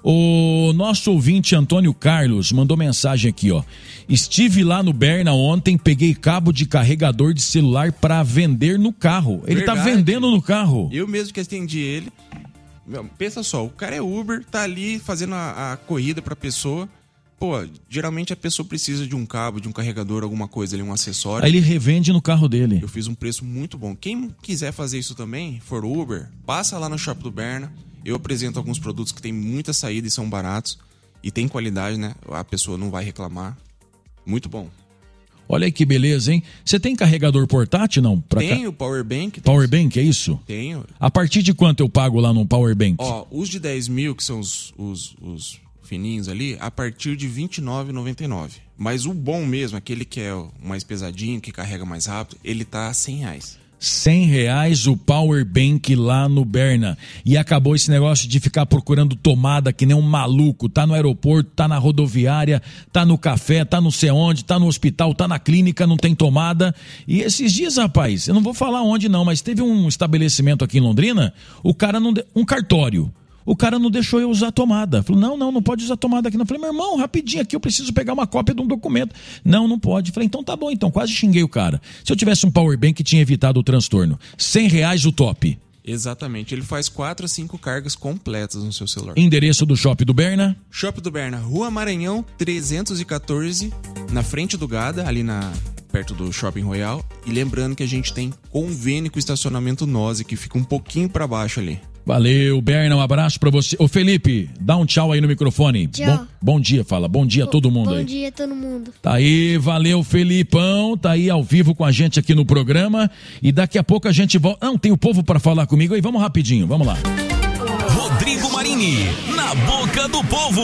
O nosso ouvinte Antônio Carlos mandou mensagem aqui, ó. Estive lá no Berna ontem, peguei cabo de carregador de celular pra vender no carro. Ele Verdade. Tá vendendo no carro. Eu mesmo que atendi ele. Meu, pensa só, o cara é Uber, tá ali fazendo a, a corrida pra pessoa. Pô, geralmente a pessoa precisa de um cabo, de um carregador, alguma coisa ali, um acessório. Aí ele revende no carro dele. Eu fiz um preço muito bom. Quem quiser fazer isso também, for Uber, passa lá no Shopping do Berna. Eu apresento alguns produtos que tem muita saída e são baratos. E tem qualidade, né? A pessoa não vai reclamar. Muito bom. Olha aí que beleza, hein? Você tem carregador portátil, não? Pra Tenho, ca... Powerbank. Powerbank, é isso? Tenho. A partir de quanto eu pago lá no Powerbank? Ó, os de dez mil, que são os... os, os... fininhos ali, a partir de vinte e nove reais e noventa e nove centavos. Mas o bom mesmo, aquele que é o mais pesadinho, que carrega mais rápido, ele tá a cem reais. cem reais o Power Bank lá no Berna. E acabou esse negócio de ficar procurando tomada que nem um maluco. Tá no aeroporto, tá na rodoviária, tá no café, tá não sei onde, tá no hospital, tá na clínica, não tem tomada. E esses dias, rapaz, eu não vou falar onde não, mas teve um estabelecimento aqui em Londrina, o cara não... De... um cartório. O cara não deixou eu usar a tomada. Falou, não, não, não pode usar a tomada aqui. Não. Falei, meu irmão, rapidinho aqui, eu preciso pegar uma cópia de um documento. Não, não pode. Falei, então tá bom, então. Quase xinguei o cara. Se eu tivesse um powerbank, tinha evitado o transtorno. cem reais o top. Exatamente. Ele faz quatro a cinco cargas completas no seu celular. Endereço do Shopping do Berna? Shopping do Berna, Rua Maranhão, trezentos e quatorze, na frente do Gada, ali na... perto do Shopping Royal. E lembrando que a gente tem convênio com o estacionamento Nose, que fica um pouquinho para baixo ali. Valeu, Berna, um abraço pra você. Ô Felipe, dá um tchau aí no microfone. Tchau. Bom, bom dia, fala. Bom dia a todo mundo bom aí. Bom dia a todo mundo. Tá aí, valeu, Felipão. Tá aí ao vivo com a gente aqui no programa. E daqui a pouco a gente volta. Não, tem o povo pra falar comigo aí. Vamos rapidinho, vamos lá. Rodrigo Marini, na boca do povo.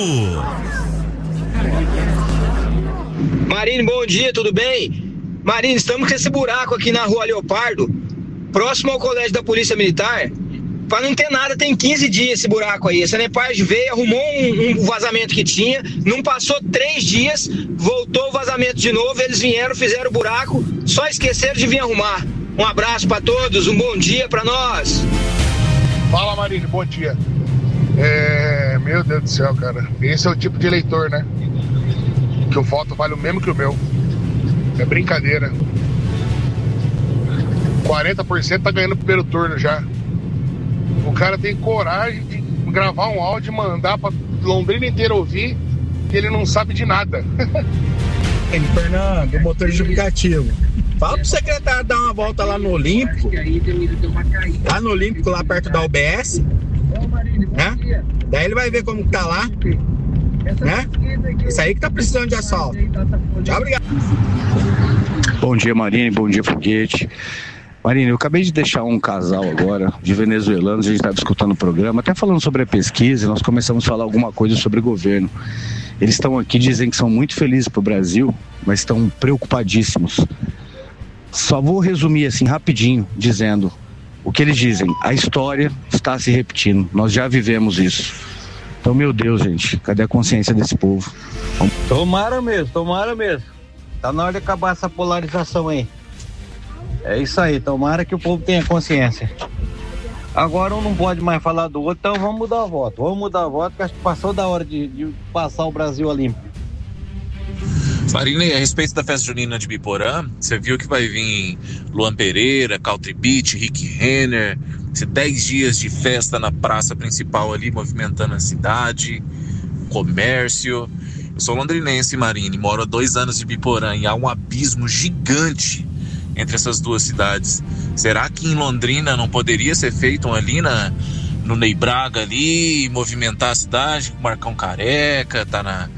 Marini, bom dia, tudo bem? Marini, estamos com esse buraco aqui na Rua Leopardo, próximo ao Colégio da Polícia Militar. Pra não ter nada, tem quinze dias esse buraco aí. A Sanepar veio, arrumou um, um vazamento que tinha, não passou três dias, voltou o vazamento de novo, eles vieram, fizeram o buraco, só esqueceram de vir arrumar. Um abraço pra todos, um bom dia pra nós. Fala, Marini, bom dia. É, meu Deus do céu, cara, esse é o tipo de eleitor, né? Que o voto vale o mesmo que o meu. É brincadeira. quarenta por cento tá ganhando o primeiro turno já. O cara tem coragem de gravar um áudio e mandar pra Londrina inteira ouvir que ele não sabe de nada. Fernando, motor de aplicativo. Fala pro secretário dar uma volta lá no Olímpico. Lá no Olímpico, lá perto da U B S. Né? Daí ele vai ver como que tá lá. Né? Isso aí que tá precisando de asfalto. Tchau, obrigado. Bom dia, Marini. Bom dia, Foguete. Marini, eu acabei de deixar um casal agora de venezuelanos, a gente estava escutando o programa, até falando sobre a pesquisa, nós começamos a falar alguma coisa sobre o governo. Eles estão aqui, dizem que são muito felizes para o Brasil, mas estão preocupadíssimos. Só vou resumir assim rapidinho, dizendo o que eles dizem. A história está se repetindo, nós já vivemos isso. Então, meu Deus, gente, cadê a consciência desse povo? Tomara mesmo, tomara mesmo. Tá na hora de acabar essa polarização aí. É isso aí, tomara que o povo tenha consciência. Agora um não pode mais falar do outro, então vamos mudar o voto. Vamos mudar o voto, que acho que passou da hora de, de passar o Brasil a limpo. Marini, a respeito da festa junina de Biporã, você viu que vai vir Luan Pereira, Country Beat, Rick Renner, dez dias de festa na praça principal ali, movimentando a cidade, comércio. Eu sou londrinense, Marini, moro há dois anos de Biporã e há um abismo gigante entre essas duas cidades. Será que em Londrina não poderia ser feito um ali na, no Ney Braga ali, movimentar a cidade, Marcão Careca, tá na,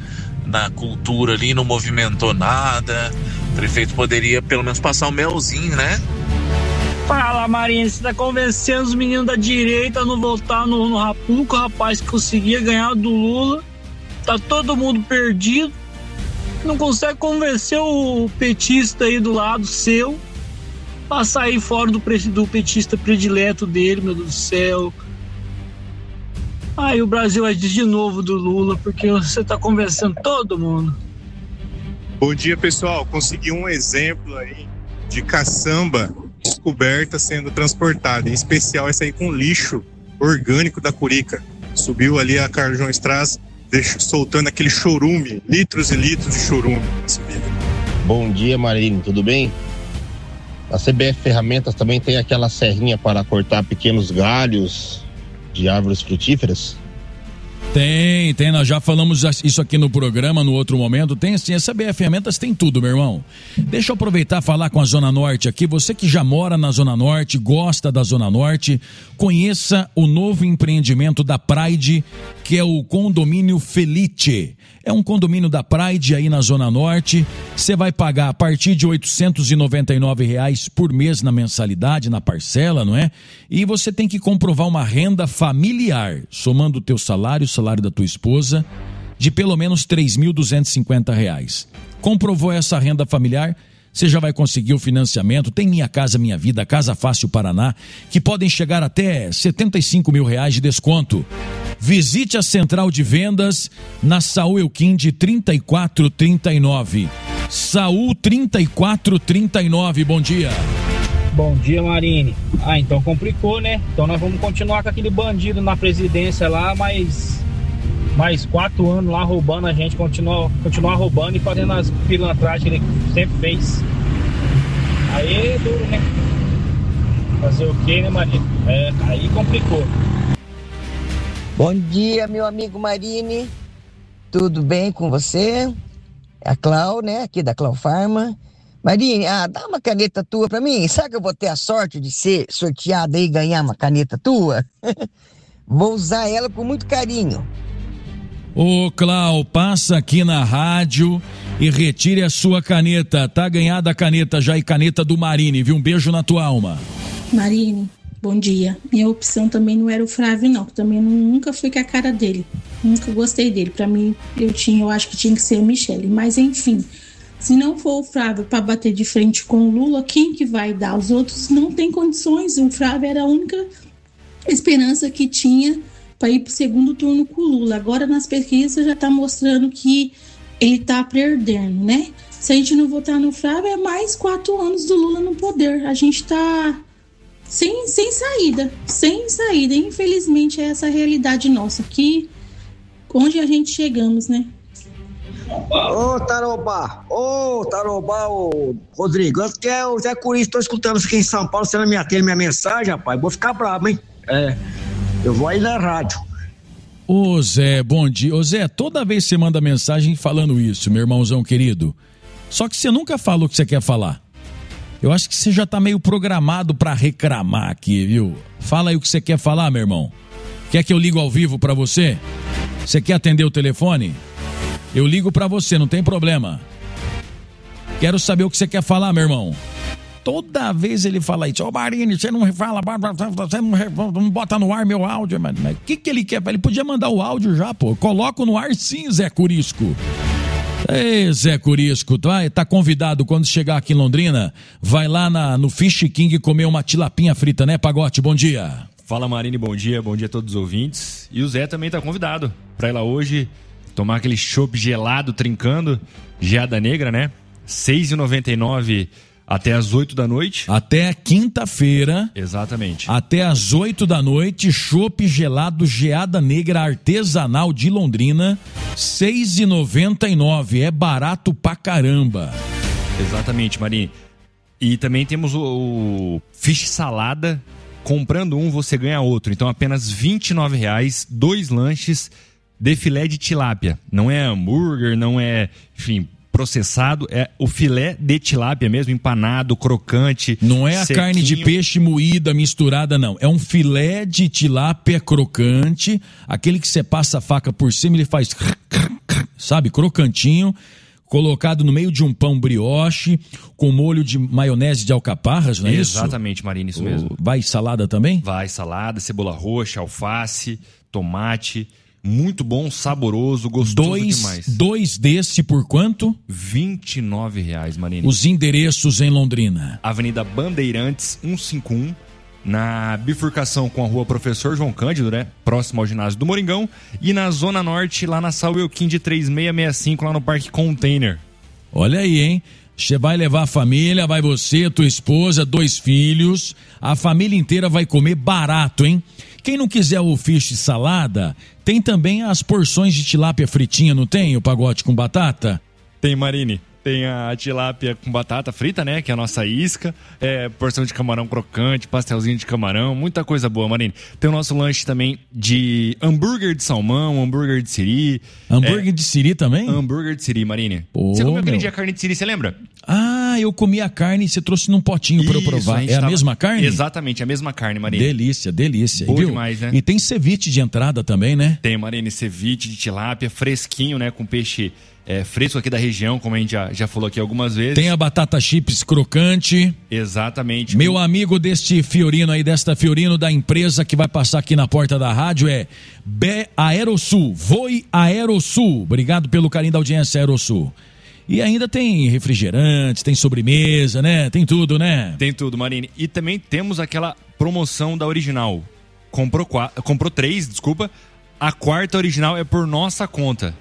na cultura ali, não movimentou nada. O prefeito poderia pelo menos passar um melzinho, né? Fala, Marinho, você tá convencendo os meninos da direita a não votar no, no Rapuco, rapaz, que conseguia ganhar do Lula. Tá todo mundo perdido. Não consegue convencer o petista aí do lado seu a sair fora do, do petista predileto dele, meu Deus do céu. Aí o Brasil é de novo do Lula, porque você tá convencendo todo mundo. Bom dia, pessoal. Consegui um exemplo aí de caçamba descoberta sendo transportada, em especial essa aí com lixo orgânico da Curica. Subiu ali a Carlos João Strass, deixou, soltando aquele chorume, litros e litros de chorume. Bom dia, Marinho, tudo bem? A C B F Ferramentas também tem aquela serrinha para cortar pequenos galhos de árvores frutíferas? Tem, tem, nós já falamos isso aqui no programa, no outro momento, tem sim, a C B F Ferramentas tem tudo, meu irmão. Deixa eu aproveitar e falar com a Zona Norte aqui, você que já mora na Zona Norte, gosta da Zona Norte, conheça o novo empreendimento da Pride, que é o Condomínio Felice. É um condomínio da Pride aí na Zona Norte, você vai pagar a partir de oitocentos e noventa e nove reais por mês na mensalidade, na parcela, não é? E você tem que comprovar uma renda familiar, somando o teu salário, o salário da tua esposa, de pelo menos três mil duzentos e cinquenta reais. Comprovou essa renda familiar, você já vai conseguir o financiamento. Tem Minha Casa Minha Vida, Casa Fácil Paraná, que podem chegar até setenta e cinco mil reais de desconto. Visite a central de vendas na Saúl Elquinde trinta e quatro trinta e nove. Saúl trinta e quatro trinta e nove, bom dia. Bom dia, Marine. Ah, então complicou, né? Então nós vamos continuar com aquele bandido na presidência lá, mas mais quatro anos lá roubando a gente, continuar, continuar roubando e fazendo as pilantragens que ele sempre fez. Aí é duro, né? Fazer o quê, né, Marine? É, aí complicou. Bom dia, meu amigo Marine. Tudo bem com você? É a Clau, né? Aqui da Clau Pharma. Marine, ah, dá uma caneta tua pra mim. Sabe que eu vou ter a sorte de ser sorteada e ganhar uma caneta tua? Vou usar ela com muito carinho. Ô, Clau, passa aqui na rádio e retire a sua caneta. Tá ganhada a caneta já, e caneta do Marine, viu? Um beijo na tua alma. Marine, bom dia. Minha opção também não era o Flávio, não. Também não, nunca fui com a cara dele. Nunca gostei dele. Pra mim, eu tinha, eu acho que tinha que ser a Michele. Mas, enfim, se não for o Flávio para bater de frente com o Lula, quem que vai dar? Os outros não têm condições. O Flávio era a única esperança que tinha para ir para o segundo turno com o Lula. Agora, nas pesquisas, já está mostrando que ele está perdendo, né? Se a gente não votar no Flávio, é mais quatro anos do Lula no poder. A gente está sem, sem saída, sem saída. Infelizmente, é essa a realidade nossa, que onde a gente chegamos, né? Ô, Tarobá, ô, Tarobá, ô, Rodrigo, antes que é o Zé Curis, tô escutando isso aqui em São Paulo, você não me atende minha mensagem, rapaz, vou ficar bravo, hein? É, eu vou aí na rádio. Ô Zé, bom dia. Ô Zé, toda vez você manda mensagem falando isso, meu irmãozão querido, só que você nunca fala o que você quer falar. Eu acho que você já tá meio programado pra reclamar aqui, viu? Fala aí o que você quer falar, meu irmão. Quer que eu ligo ao vivo pra você? Você quer atender o telefone? Eu ligo pra você, não tem problema. Quero saber o que você quer falar, meu irmão. Toda vez ele fala isso. Ô, oh, Marine, você não fala, você não, não bota no ar meu áudio. Mas o que que ele quer? Ele podia mandar o áudio já, pô. Coloco no ar sim, Zé Curisco. Ei, Zé Curisco, tá, tá convidado quando chegar aqui em Londrina. Vai lá na, no Fish King comer uma tilapinha frita, né, Pagote? Bom dia. Fala, Marine, bom dia. Bom dia a todos os ouvintes. E o Zé também tá convidado pra ir lá hoje tomar aquele chopp gelado, trincando, geada negra, né? seis reais e noventa e nove centavos até as oito da noite. Até quinta-feira. Exatamente. Até as oito da noite, chopp gelado, geada negra artesanal de Londrina, seis reais e noventa e nove centavos. É barato pra caramba. Exatamente, Marinho. E também temos o, o Fish Salada. Comprando um, você ganha outro. Então, apenas vinte e nove reais, dois lanches de filé de tilápia. Não é hambúrguer, não é, enfim, processado, é o filé de tilápia mesmo, empanado, crocante. Não é a sequinho. Carne de peixe moída, misturada, não. É um filé de tilápia crocante, aquele que você passa a faca por cima e ele faz... sabe? Crocantinho, colocado no meio de um pão brioche, com molho de maionese de alcaparras, não é isso? Exatamente, Marina, isso mesmo. Vai salada também? Vai salada, cebola roxa, alface, tomate. Muito bom, saboroso, gostoso dois, demais. Dois desse por quanto? vinte e nove reais, Marina. Os endereços em Londrina. Avenida Bandeirantes, cento e cinquenta e um, na bifurcação com a rua Professor João Cândido, né? Próximo ao ginásio do Moringão. E na Zona Norte, lá na Saúl Elquim de três seis seis cinco, lá no Parque Container. Olha aí, hein? Você vai levar a família, vai você, tua esposa, dois filhos. A família inteira vai comer barato, hein? Quem não quiser o fish salada, tem também as porções de tilápia fritinha, não tem? O pagote com batata? Tem, Marine. Tem a tilápia com batata frita, né? Que é a nossa isca. É, porção de camarão crocante, pastelzinho de camarão. Muita coisa boa, Marine. Tem o nosso lanche também de hambúrguer de salmão, hambúrguer de siri. Hambúrguer é, de siri também? Hambúrguer de siri, Marine. Pô, você comeu aquele meu. dia carne de siri, você lembra? Ah, eu comi a carne e você trouxe num potinho para eu provar. A é a tava... mesma carne? Exatamente, a mesma carne, Marine. Delícia, delícia. Boa viu? demais, né? E tem ceviche de entrada também, né? Tem, Marine, ceviche de tilápia, fresquinho, né? Com peixe é, fresco aqui da região, como a gente já, já falou aqui algumas vezes. Tem a batata chips crocante. Exatamente. Meu amigo deste Fiorino aí, desta Fiorino da empresa que vai passar aqui na porta da rádio é B Aerosul. Voe Aerosul. Obrigado pelo carinho da audiência, Aerosul. E ainda tem refrigerante, tem sobremesa, né? Tem tudo, né? Tem tudo, Marine. E também temos aquela promoção da Original. Comprou, quatro, comprou três, desculpa. A quarta original é por nossa conta.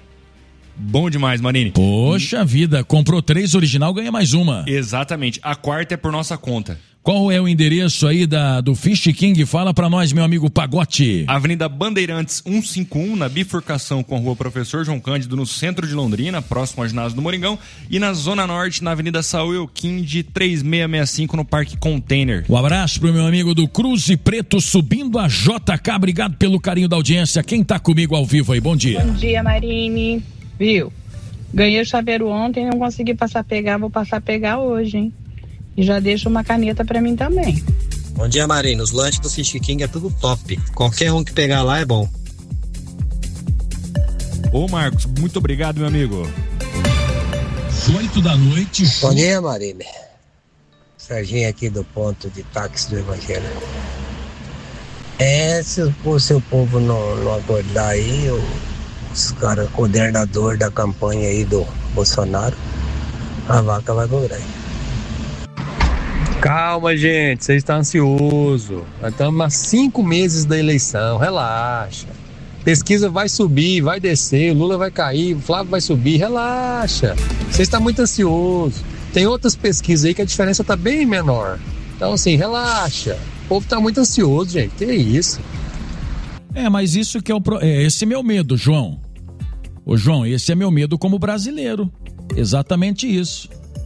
Bom demais, Marine. Poxa vida, comprou três original, ganha mais uma. Exatamente. A quarta é por nossa conta. Qual é o endereço aí da, do Fish King? Fala pra nós, meu amigo Pagote. Avenida Bandeirantes cento e cinquenta e um, na bifurcação com a rua Professor João Cândido, no centro de Londrina, próximo ao ginásio do Moringão. E na Zona Norte, na Avenida Saúl Elquim de três seis seis cinco, no Parque Container. Um abraço pro meu amigo do Cruz e Preto, subindo a J K. Obrigado pelo carinho da audiência. Quem tá comigo ao vivo aí? Bom dia. Bom dia, Marine. Viu? Ganhei o chaveiro ontem, não consegui passar a pegar, vou passar a pegar hoje, hein? E já deixa uma caneta pra mim também. Bom dia, Marina. Os lanches do Fish King é tudo top. Qualquer um que pegar lá é bom. Ô, Marcos, muito obrigado, meu amigo. Oito da noite. Bom dia, Marina. Serginho aqui do ponto de táxi do Evangelho. É, se o seu povo não, não acordar aí, os caras, coordenador da campanha aí do Bolsonaro, a vaca vai cobrar. Calma, gente, você está ansioso. Nós estamos há cinco meses da eleição, relaxa. Pesquisa vai subir, vai descer, Lula vai cair, Flávio vai subir, relaxa. Você está muito ansioso. Tem outras pesquisas aí que a diferença está bem menor. Então, assim, relaxa. O povo está muito ansioso, gente, que isso. É, mas isso que é o... Pro... É, esse é meu medo, João. Ô, João, esse é meu medo como brasileiro. Exatamente isso.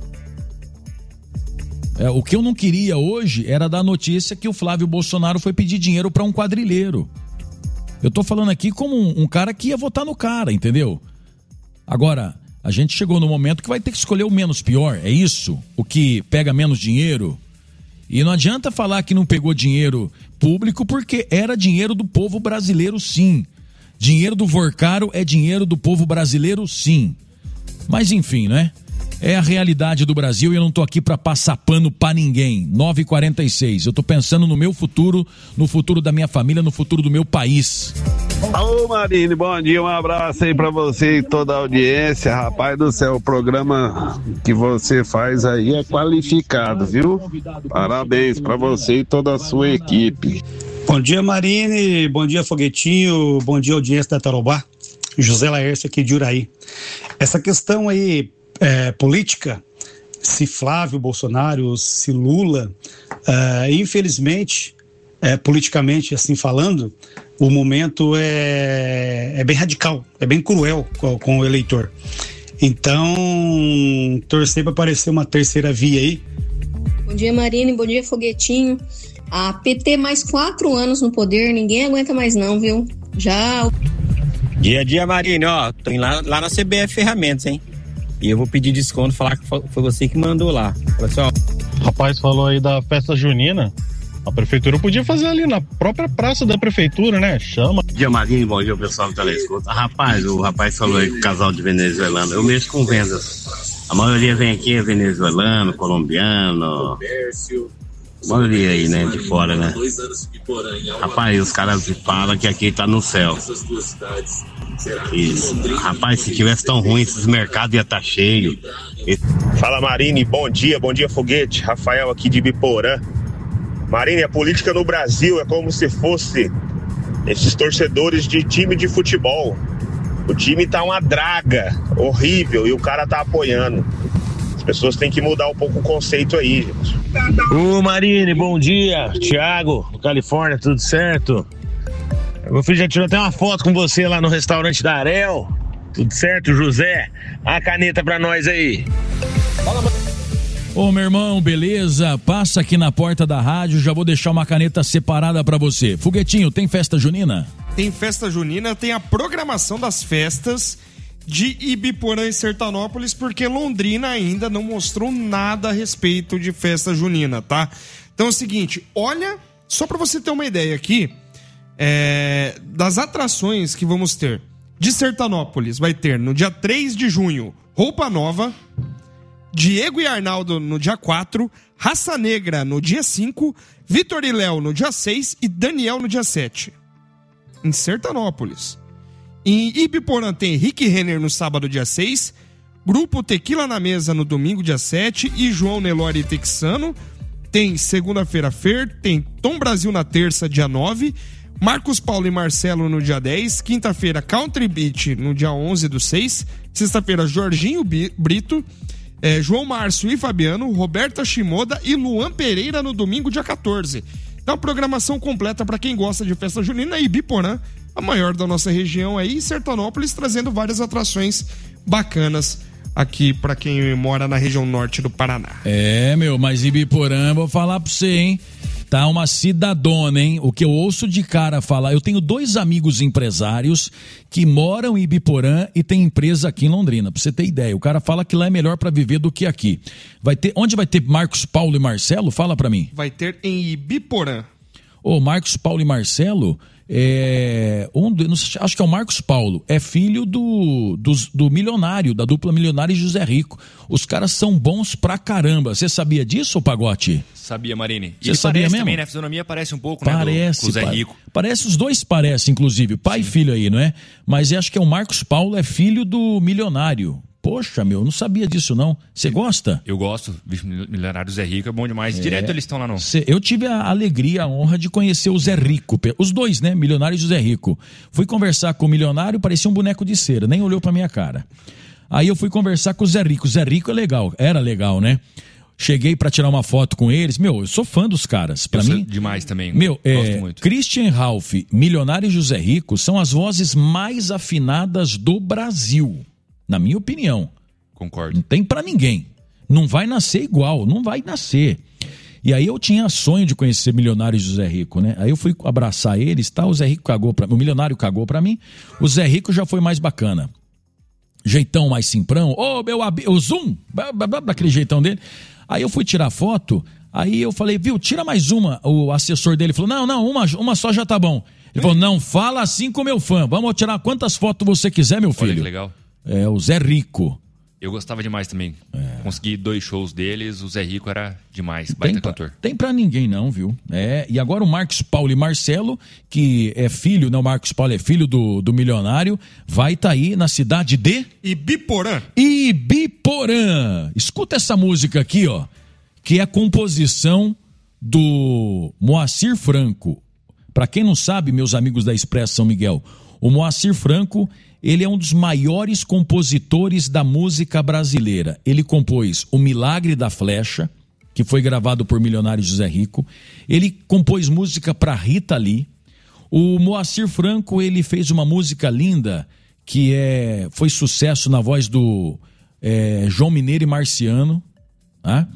É, o que eu não queria hoje era dar notícia que o Flávio Bolsonaro foi pedir dinheiro para um quadrilheiro. Eu tô falando aqui como um, um cara que ia votar no cara, entendeu? Agora, a gente chegou no momento que vai ter que escolher o menos pior, é isso? O que pega menos dinheiro? E não adianta falar que não pegou dinheiro público, porque era dinheiro do povo brasileiro, sim. Dinheiro do Vorcaro é dinheiro do povo brasileiro, sim. Mas enfim, né? É a realidade do Brasil e eu não tô aqui pra passar pano pra ninguém. nove e quarenta e seis. Eu tô pensando no meu futuro, no futuro da minha família, no futuro do meu país. Alô, Marine, bom dia, um abraço aí pra você e toda a audiência. Rapaz do céu, o programa que você faz aí é qualificado, viu? Parabéns pra você e toda a sua equipe. Bom dia, Marine, bom dia, Foguetinho, bom dia, audiência da Tarobá. José Laércio aqui de Uraí. Essa questão aí É, política, se Flávio Bolsonaro, se Lula, é, infelizmente, é, politicamente assim falando, o momento é, é bem radical, é bem cruel com, com o eleitor. Então, torcer para aparecer uma terceira via aí. Bom dia, Marine, bom dia, Foguetinho. A P T mais quatro anos no poder, ninguém aguenta mais não, viu? Já... Dia a dia, Marine, ó, tô indo lá, lá na C B F Ferramentas, hein? E eu vou pedir desconto, falar que foi você que mandou lá. Fala assim, ó. O rapaz falou aí da festa junina. A prefeitura podia fazer ali na própria praça da prefeitura, né? Chama. Bom dia, Marinho. Bom dia, pessoal do Telescuta. Rapaz, o rapaz falou aí com o casal de venezuelano. Eu mexo com vendas. A maioria vem aqui é venezuelano, colombiano. A maioria aí, né? De fora, né? Rapaz, os caras falam que aqui tá no céu. Isso. Rapaz, se tivesse tão ruim, esses mercados ia estar tá cheio. Fala, Marine. Bom dia, bom dia, Foguete. Rafael aqui de Biporã. Marine, a política no Brasil é como se fosse esses torcedores de time de futebol. O time tá uma draga horrível e o cara tá apoiando. As pessoas têm que mudar um pouco o conceito aí, gente. Ô Marine, bom dia. Thiago, Califórnia, tudo certo? Meu filho já tirou até uma foto com você lá no restaurante da Arel. Tudo certo, José? A caneta pra nós aí. Fala, Ô meu irmão, beleza? Passa aqui na porta da rádio, já vou deixar uma caneta separada pra você. Foguetinho, tem festa junina? Tem festa junina, tem a programação das festas de Ibiporã e Sertanópolis, porque Londrina ainda não mostrou nada a respeito de festa junina, tá? Então é o seguinte, olha, só pra você ter uma ideia aqui, é, das atrações que vamos ter. De Sertanópolis vai ter no dia três de junho, Roupa Nova, Diego e Arnaldo no dia quatro, Raça Negra no dia cinco, Vitor e Léo no dia seis e Daniel no dia sete. Em Sertanópolis. Em Ibiporã tem Rick Renner no sábado, dia seis, Grupo Tequila na Mesa no domingo, dia sete, e João Nelore Texano. Tem segunda-feira Fer, tem Tom Brasil na terça, dia nove, Marcos Paulo e Marcelo no dia dez, quinta-feira Country Beat no dia onze do seis, sexta-feira Jorginho Brito, É, João Márcio e Fabiano, Roberta Shimoda e Luan Pereira no domingo, dia quatorze. Então, programação completa para quem gosta de festa junina. E Ibiporã, a maior da nossa região aí, Sertanópolis, trazendo várias atrações bacanas aqui para quem mora na região norte do Paraná. É, meu, mas Ibiporã, vou falar pra você, hein? Tá uma cidadona, hein? O que eu ouço de cara falar, eu tenho dois amigos empresários que moram em Ibiporã e tem empresa aqui em Londrina, pra você ter ideia. O cara fala que lá é melhor pra viver do que aqui. Vai ter, onde vai ter Marcos Paulo e Marcelo? Fala pra mim. Vai ter em Ibiporã. Ô, Marcos Paulo e Marcelo, é, um, não sei, acho que é o Marcos Paulo, é filho do, do, do milionário, da dupla Milionário e José Rico. Os caras são bons pra caramba. Você sabia disso, Pagote? Sabia, Marine. E Você ele sabia parece mesmo? também, né? A fisionomia parece um pouco, Parece, né? Do, com o Zé pa- Rico. Parece, os dois parecem, inclusive, pai Sim. e filho aí, não é? Mas eu acho que é o Marcos Paulo, é filho do milionário. Poxa, meu, não sabia disso não. Você gosta? Eu gosto. Milionário Zé Rico é bom demais. É. Direto eles estão lá no... Cê, eu tive a alegria, a honra de conhecer o Zé Rico. Os dois, né? Milionário e José Rico. Fui conversar com o milionário, parecia um boneco de cera, nem olhou pra minha cara. Aí eu fui conversar com o Zé Rico. O Zé Rico é legal, era legal, né? Cheguei pra tirar uma foto com eles. Meu, eu sou fã dos caras. Pra eu mim, demais também. Meu, gosto é, muito. Christian Ralph, Milionário e José Rico são as vozes mais afinadas do Brasil, na minha opinião. Concordo. Não tem pra ninguém. Não vai nascer igual, não vai nascer. E aí eu tinha sonho de conhecer Milionário e José Rico, né? Aí eu fui abraçar eles, tá? O Zé Rico cagou pra mim, o Milionário cagou pra mim, o Zé Rico já foi mais bacana. Jeitão mais simprão, ô oh, meu, ab... o zoom, daquele jeitão dele. Aí eu fui tirar foto, aí eu falei, viu, tira mais uma. O assessor dele falou, não, não, uma, uma só já tá bom. Ele falou, não, fala assim com meu fã, vamos tirar quantas fotos você quiser, meu filho. Olha que legal. É, o Zé Rico. Eu gostava demais também. É. Consegui dois shows deles, o Zé Rico era demais, Tem baita pra, cantor. tem pra ninguém não, viu? É, e agora o Marcos Paulo e Marcelo, que é filho, não, o Marcos Paulo é filho do, do milionário, vai estar tá aí na cidade de... Ibiporã. Ibiporã. Escuta essa música aqui, ó, que é a composição do Moacir Franco. Pra quem não sabe, meus amigos da Expresso São Miguel, o Moacir Franco... Ele é um dos maiores compositores da música brasileira. Ele compôs O Milagre da Flecha, que foi gravado por Milionário José Rico. Ele compôs música para Rita Lee. O Moacir Franco, ele fez uma música linda, que é, foi sucesso na voz do é, João Mineiro e Marciano. Tá?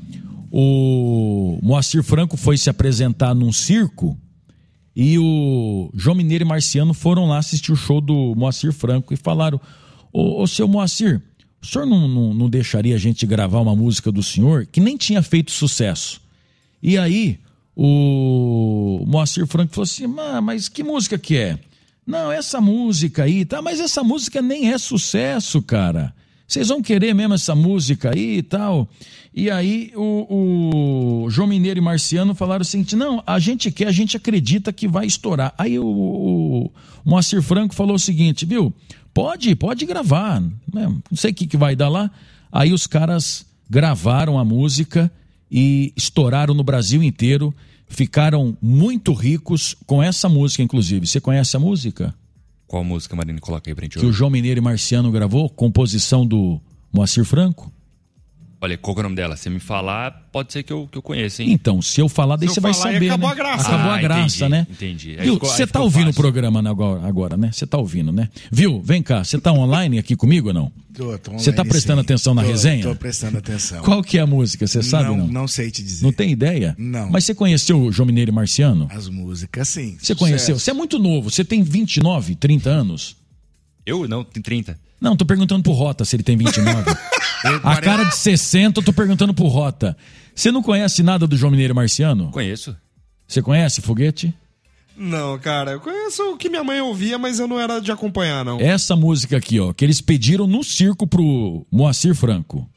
O Moacir Franco foi se apresentar num circo, e o João Mineiro e Marciano foram lá assistir o show do Moacir Franco e falaram, ô, ô seu Moacir, o senhor não, não, não deixaria a gente gravar uma música do senhor que nem tinha feito sucesso? E aí o Moacir Franco falou assim, mas que música que é? Não, essa música aí, tá? Mas essa música nem é sucesso, cara. Vocês vão querer mesmo essa música aí e tal? E aí o, o João Mineiro e Marciano falaram o seguinte, não, a gente quer, a gente acredita que vai estourar. Aí o, o Moacir Franco falou o seguinte, viu? Pode, pode gravar, né? Não sei o que, que vai dar lá. Aí os caras gravaram a música e estouraram no Brasil inteiro, ficaram muito ricos com essa música, inclusive. Você conhece a música? Qual música, Marina? Coloca aí pra gente Que o João Mineiro e Marciano gravou, composição do Moacir Franco? Olha, qual que é o nome dela? Se me falar, pode ser que eu, que eu conheça, hein? Então, se eu falar, daí Se você eu vai falar, saber, acabou né? a graça. Acabou Ah, a graça, entendi, né? entendi. Aí Viu? ficou- aí Você tá ficou ouvindo fácil. o programa agora, agora, né? Você tá ouvindo, né? Viu? Vem cá, você tá online aqui comigo ou não? Tô, tô Você tá online, prestando sim. atenção na Tô- resenha? Tô prestando atenção. Qual que é a música, você sabe não, não? Não sei te dizer. Não tem ideia? Não. Mas você conheceu o João Mineiro e Marciano? As músicas, sim. Você conheceu? Você é muito novo, você tem vinte e nove, trinta anos? Eu? Não, tem trinta. Não, tô perguntando pro Rota se ele tem vinte e nove. A cara de sessenta, eu tô perguntando pro Rota. Você não conhece nada do João Mineiro e Marciano? Conheço. Você conhece, Foguete? Não, cara, eu conheço o que minha mãe ouvia, mas eu não era de acompanhar, não. Essa música aqui, ó, que eles pediram no circo pro Moacir Franco.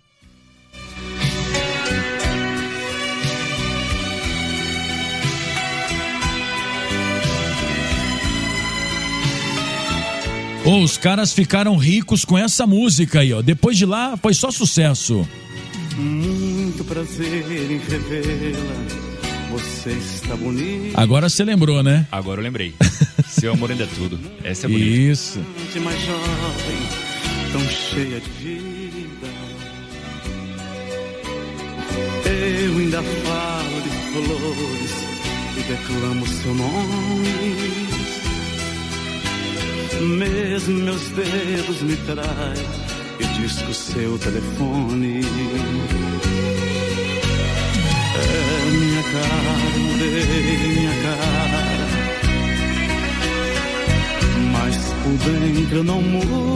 Oh, os caras ficaram ricos com essa música aí, ó. Depois de lá, foi só sucesso. Muito prazer em revê-la. Você está bonita. Agora você lembrou, né? Agora eu lembrei. Seu amor ainda é tudo. Essa é bonita. Isso. Mais jovem, tão cheia de vida. Eu ainda falo de flores e declamo seu nome. Mesmo meus dedos me traem e disco o seu telefone. É minha cara, mudei minha cara, mas por dentro eu não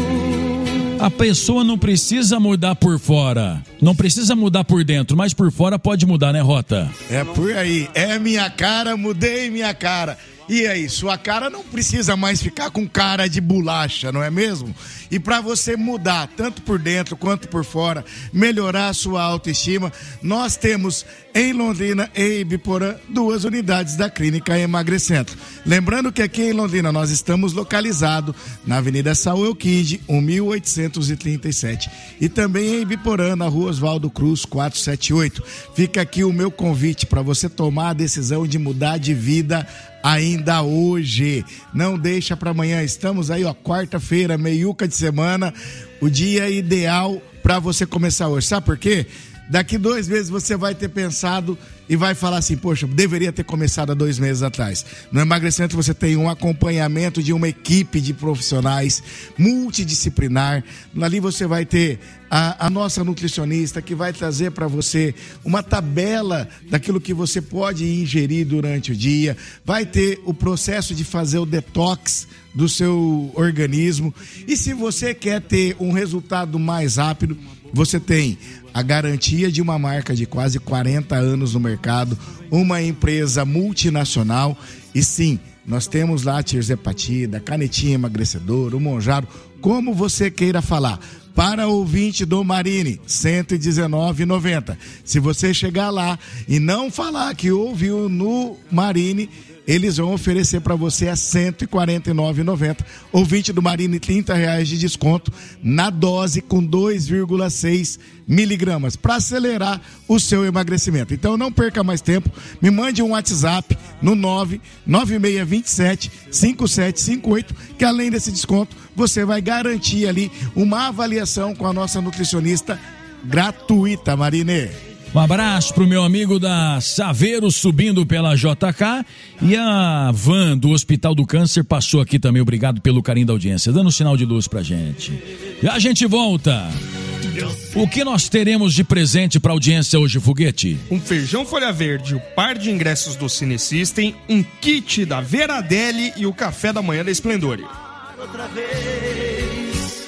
mudo. A pessoa não precisa mudar por fora, não precisa mudar por dentro, mas por fora pode mudar, né, Rota? É por aí. É minha cara, mudei minha cara. E aí, sua cara não precisa mais ficar com cara de bolacha, não é mesmo? E para você mudar, tanto por dentro quanto por fora, melhorar a sua autoestima, nós temos em Londrina e Ibiporã duas unidades da Clínica Emagrecentro. Lembrando que aqui em Londrina nós estamos localizados na Avenida Saúl Euquinde, mil oitocentos e trinta e sete. E também em Ibiporã, na Rua Oswaldo Cruz, quatrocentos e setenta e oito. Fica aqui o meu convite para você tomar a decisão de mudar de vida ainda hoje. Não deixa para amanhã. Estamos aí, ó, quarta-feira, meiuca de semana, o dia ideal para você começar hoje. Sabe por quê? Daqui dois meses você vai ter pensado e vai falar assim, poxa, deveria ter começado há dois meses atrás. No Emagrecimento você tem um acompanhamento de uma equipe de profissionais multidisciplinar. Ali você vai ter a, a nossa nutricionista que vai trazer para você uma tabela daquilo que você pode ingerir durante o dia. Vai ter o processo de fazer o detox do seu organismo. E se você quer ter um resultado mais rápido, você tem a garantia de uma marca de quase quarenta anos no mercado, uma empresa multinacional. E sim, nós temos lá a tirzepatida, canetinha emagrecedora, o Monjaro, como você queira falar. Para ouvinte do Marine, cento e dezenove reais e noventa centavos. Se você chegar lá e não falar que ouviu no Marine, eles vão oferecer para você a cento e quarenta e nove reais e noventa centavos. Ouvinte do Marine, trinta reais de desconto na dose com dois vírgula seis miligramas para acelerar o seu emagrecimento. Então não perca mais tempo, me mande um WhatsApp no nove nove seis dois sete cinco sete cinco oito, que além desse desconto você vai garantir ali uma avaliação com a nossa nutricionista gratuita, Marine. Um abraço pro meu amigo da Saveiro subindo pela J K, e a van do Hospital do Câncer passou aqui também. Obrigado pelo carinho da audiência, dando um sinal de luz pra gente. E a gente volta. O que nós teremos de presente pra audiência hoje, Foguete? Um feijão folha verde, o par de ingressos do Cine System, um kit da Veradelli e o café da manhã da Esplendore. Outra vez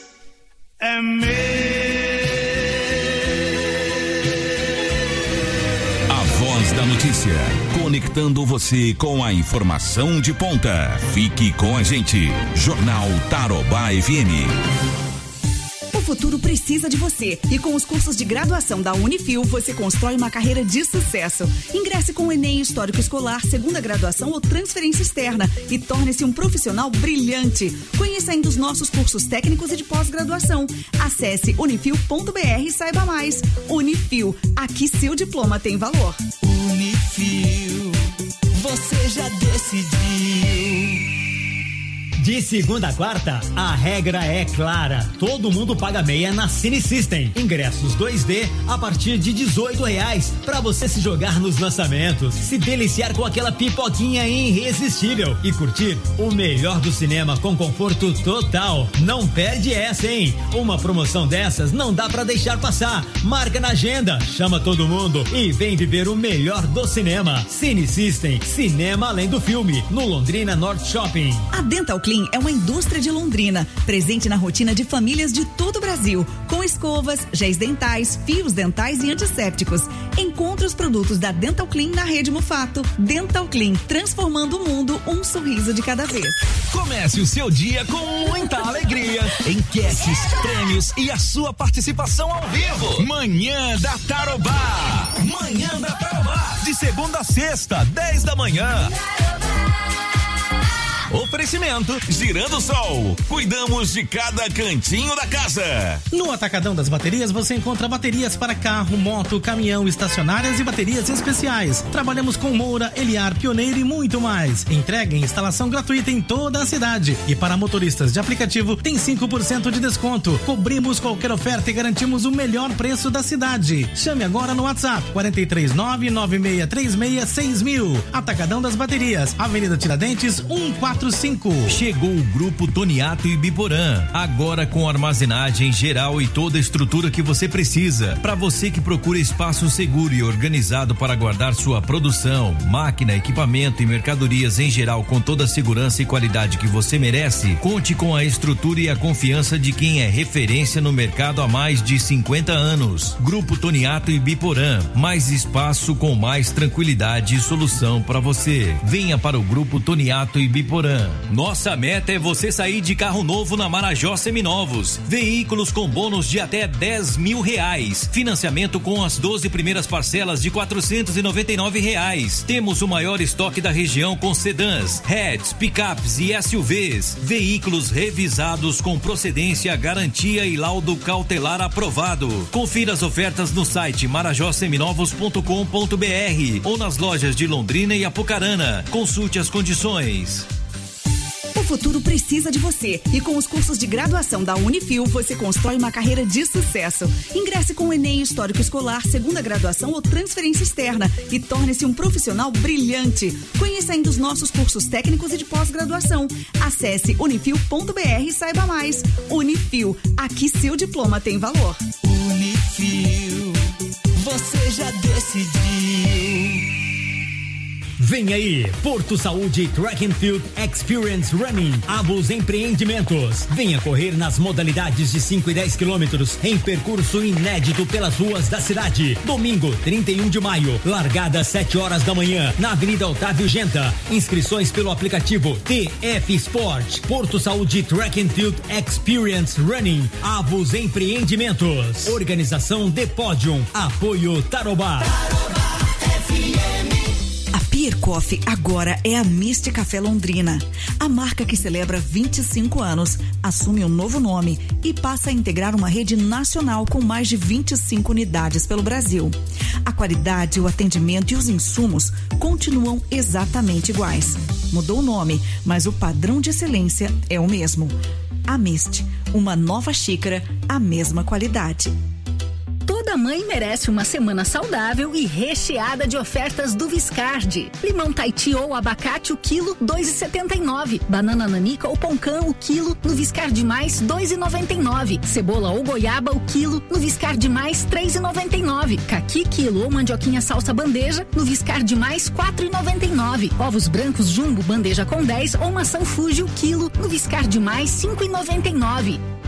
é meu. A voz da notícia. notícia, conectando você com a informação de ponta. Fique com a gente. Jornal Tarobá F M. O futuro precisa de você e com os cursos de graduação da Unifil você constrói uma carreira de sucesso. Ingresse com o Enem Histórico Escolar, segunda graduação ou transferência externa e torne-se um profissional brilhante. Conheça ainda os nossos cursos técnicos e de pós-graduação. Acesse unifil ponto br e saiba mais. Unifil, aqui seu diploma tem valor. Unifil, você já decidiu. De segunda a quarta, a regra é clara. Todo mundo paga meia na Cine System. Ingressos dois D a partir de dezoito reais para você se jogar nos lançamentos, se deliciar com aquela pipoquinha irresistível e curtir o melhor do cinema com conforto total. Não perde essa, hein? Uma promoção dessas não dá para deixar passar. Marca na agenda, chama todo mundo e vem viver o melhor do cinema. Cine System, cinema além do filme, no Londrina North Shopping. A Dental Clean é uma indústria de Londrina, presente na rotina de famílias de todo o Brasil, com escovas, géis dentais, fios dentais e antissépticos. Encontre os produtos da Dental Clean na rede Mufato. Dental Clean, transformando o mundo um sorriso de cada vez. Comece o seu dia com muita alegria, enquetes, prêmios e a sua participação ao vivo. Manhã da Tarobá. Manhã da Tarobá. De segunda a sexta, dez da manhã. Oferecimento Girando Sol. Cuidamos de cada cantinho da casa. No Atacadão das Baterias você encontra baterias para carro, moto, caminhão, estacionárias e baterias especiais. Trabalhamos com Moura, Eliar, Pioneiro e muito mais. Entrega e instalação gratuita em toda a cidade. E para motoristas de aplicativo tem cinco por cento de desconto. Cobrimos qualquer oferta e garantimos o melhor preço da cidade. Chame agora no WhatsApp quatro três nove, nove seis três seis, seis mil. Atacadão das Baterias, Avenida Tiradentes, um quatro cinco. Chegou o Grupo Toniato e Biporã, agora com armazenagem geral e toda a estrutura que você precisa. Para você que procura espaço seguro e organizado para guardar sua produção, máquina, equipamento e mercadorias em geral com toda a segurança e qualidade que você merece, conte com a estrutura e a confiança de quem é referência no mercado há mais de cinquenta anos. Grupo Toniato e Biporã, mais espaço com mais tranquilidade e solução para você. Venha para o Grupo Toniato e Biporã. Nossa meta é você sair de carro novo na Marajó Seminovos. Veículos com bônus de até dez mil reais. Financiamento com as doze primeiras parcelas de quatrocentos e noventa e nove reais. Temos o maior estoque da região com sedãs, hatches, picapes e S U Vs. Veículos revisados com procedência, garantia e laudo cautelar aprovado. Confira as ofertas no site marajó seminovos ponto com ponto br ou nas lojas de Londrina e Apucarana. Consulte as condições. O futuro precisa de você e com os cursos de graduação da Unifil você constrói uma carreira de sucesso. Ingresse com o Enem Histórico Escolar, segunda graduação ou transferência externa e torne-se um profissional brilhante. Conheça ainda os nossos cursos técnicos e de pós-graduação. Acesse unifil ponto br e saiba mais. Unifil, aqui seu diploma tem valor. Unifil, você já decidiu. Vem aí, Porto Saúde Track and Field Experience Running, Abus Empreendimentos. Venha correr nas modalidades de cinco e dez quilômetros em percurso inédito pelas ruas da cidade. Domingo, trinta e um de maio, largada às sete horas da manhã, na Avenida Otávio Genta. Inscrições pelo aplicativo T F Sport. Porto Saúde Track and Field Experience Running, Abus Empreendimentos. Organização The Podium. Apoio Tarobá. Tarobá F M. A Pier Coffee agora é a Mist Café Londrina. A marca que celebra vinte e cinco anos assume um novo nome e passa a integrar uma rede nacional com mais de vinte e cinco unidades pelo Brasil. A qualidade, o atendimento e os insumos continuam exatamente iguais. Mudou o nome, mas o padrão de excelência é o mesmo. A Mist, uma nova xícara, a mesma qualidade. Toda mãe merece uma semana saudável e recheada de ofertas do Viscardi. Limão Tahiti ou abacate o quilo dois e setenta e nove. Banana nanica ou poncã o quilo no Viscardi Mais dois e noventa e nove. Cebola ou goiaba o quilo no Viscardi Mais três e noventa e nove. Caqui quilo ou mandioquinha salsa bandeja no Viscardi Mais quatro e noventa e nove. Ovos brancos jumbo bandeja com dez ou maçã Fuji o quilo no Viscardi Mais cinco e noventa e nove.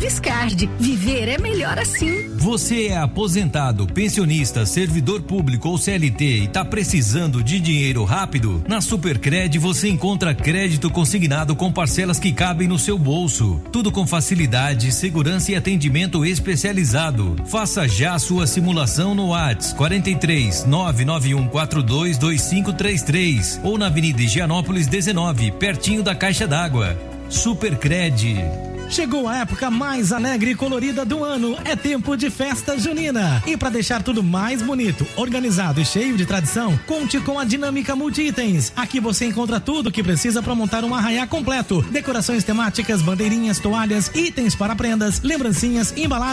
Viscardi, viver é melhor assim. Você é aposentado, pensionista, servidor público ou C L T e está precisando de dinheiro rápido? Na Supercred você encontra crédito consignado com parcelas que cabem no seu bolso. Tudo com facilidade, segurança e atendimento especializado. Faça já a sua simulação no WhatsApp quarenta e três, nove nove um quatro dois, dois cinco três três ou na Avenida Higienópolis dezenove, pertinho da Caixa d'Água. Supercred. Chegou a época mais alegre e colorida do ano. É tempo de festa junina. E para deixar tudo mais bonito, organizado e cheio de tradição, conte com a Dinâmica Multi-Itens. Aqui você encontra tudo o que precisa para montar um arraiá completo. Decorações temáticas, bandeirinhas, toalhas, itens para prendas, lembrancinhas, embalagens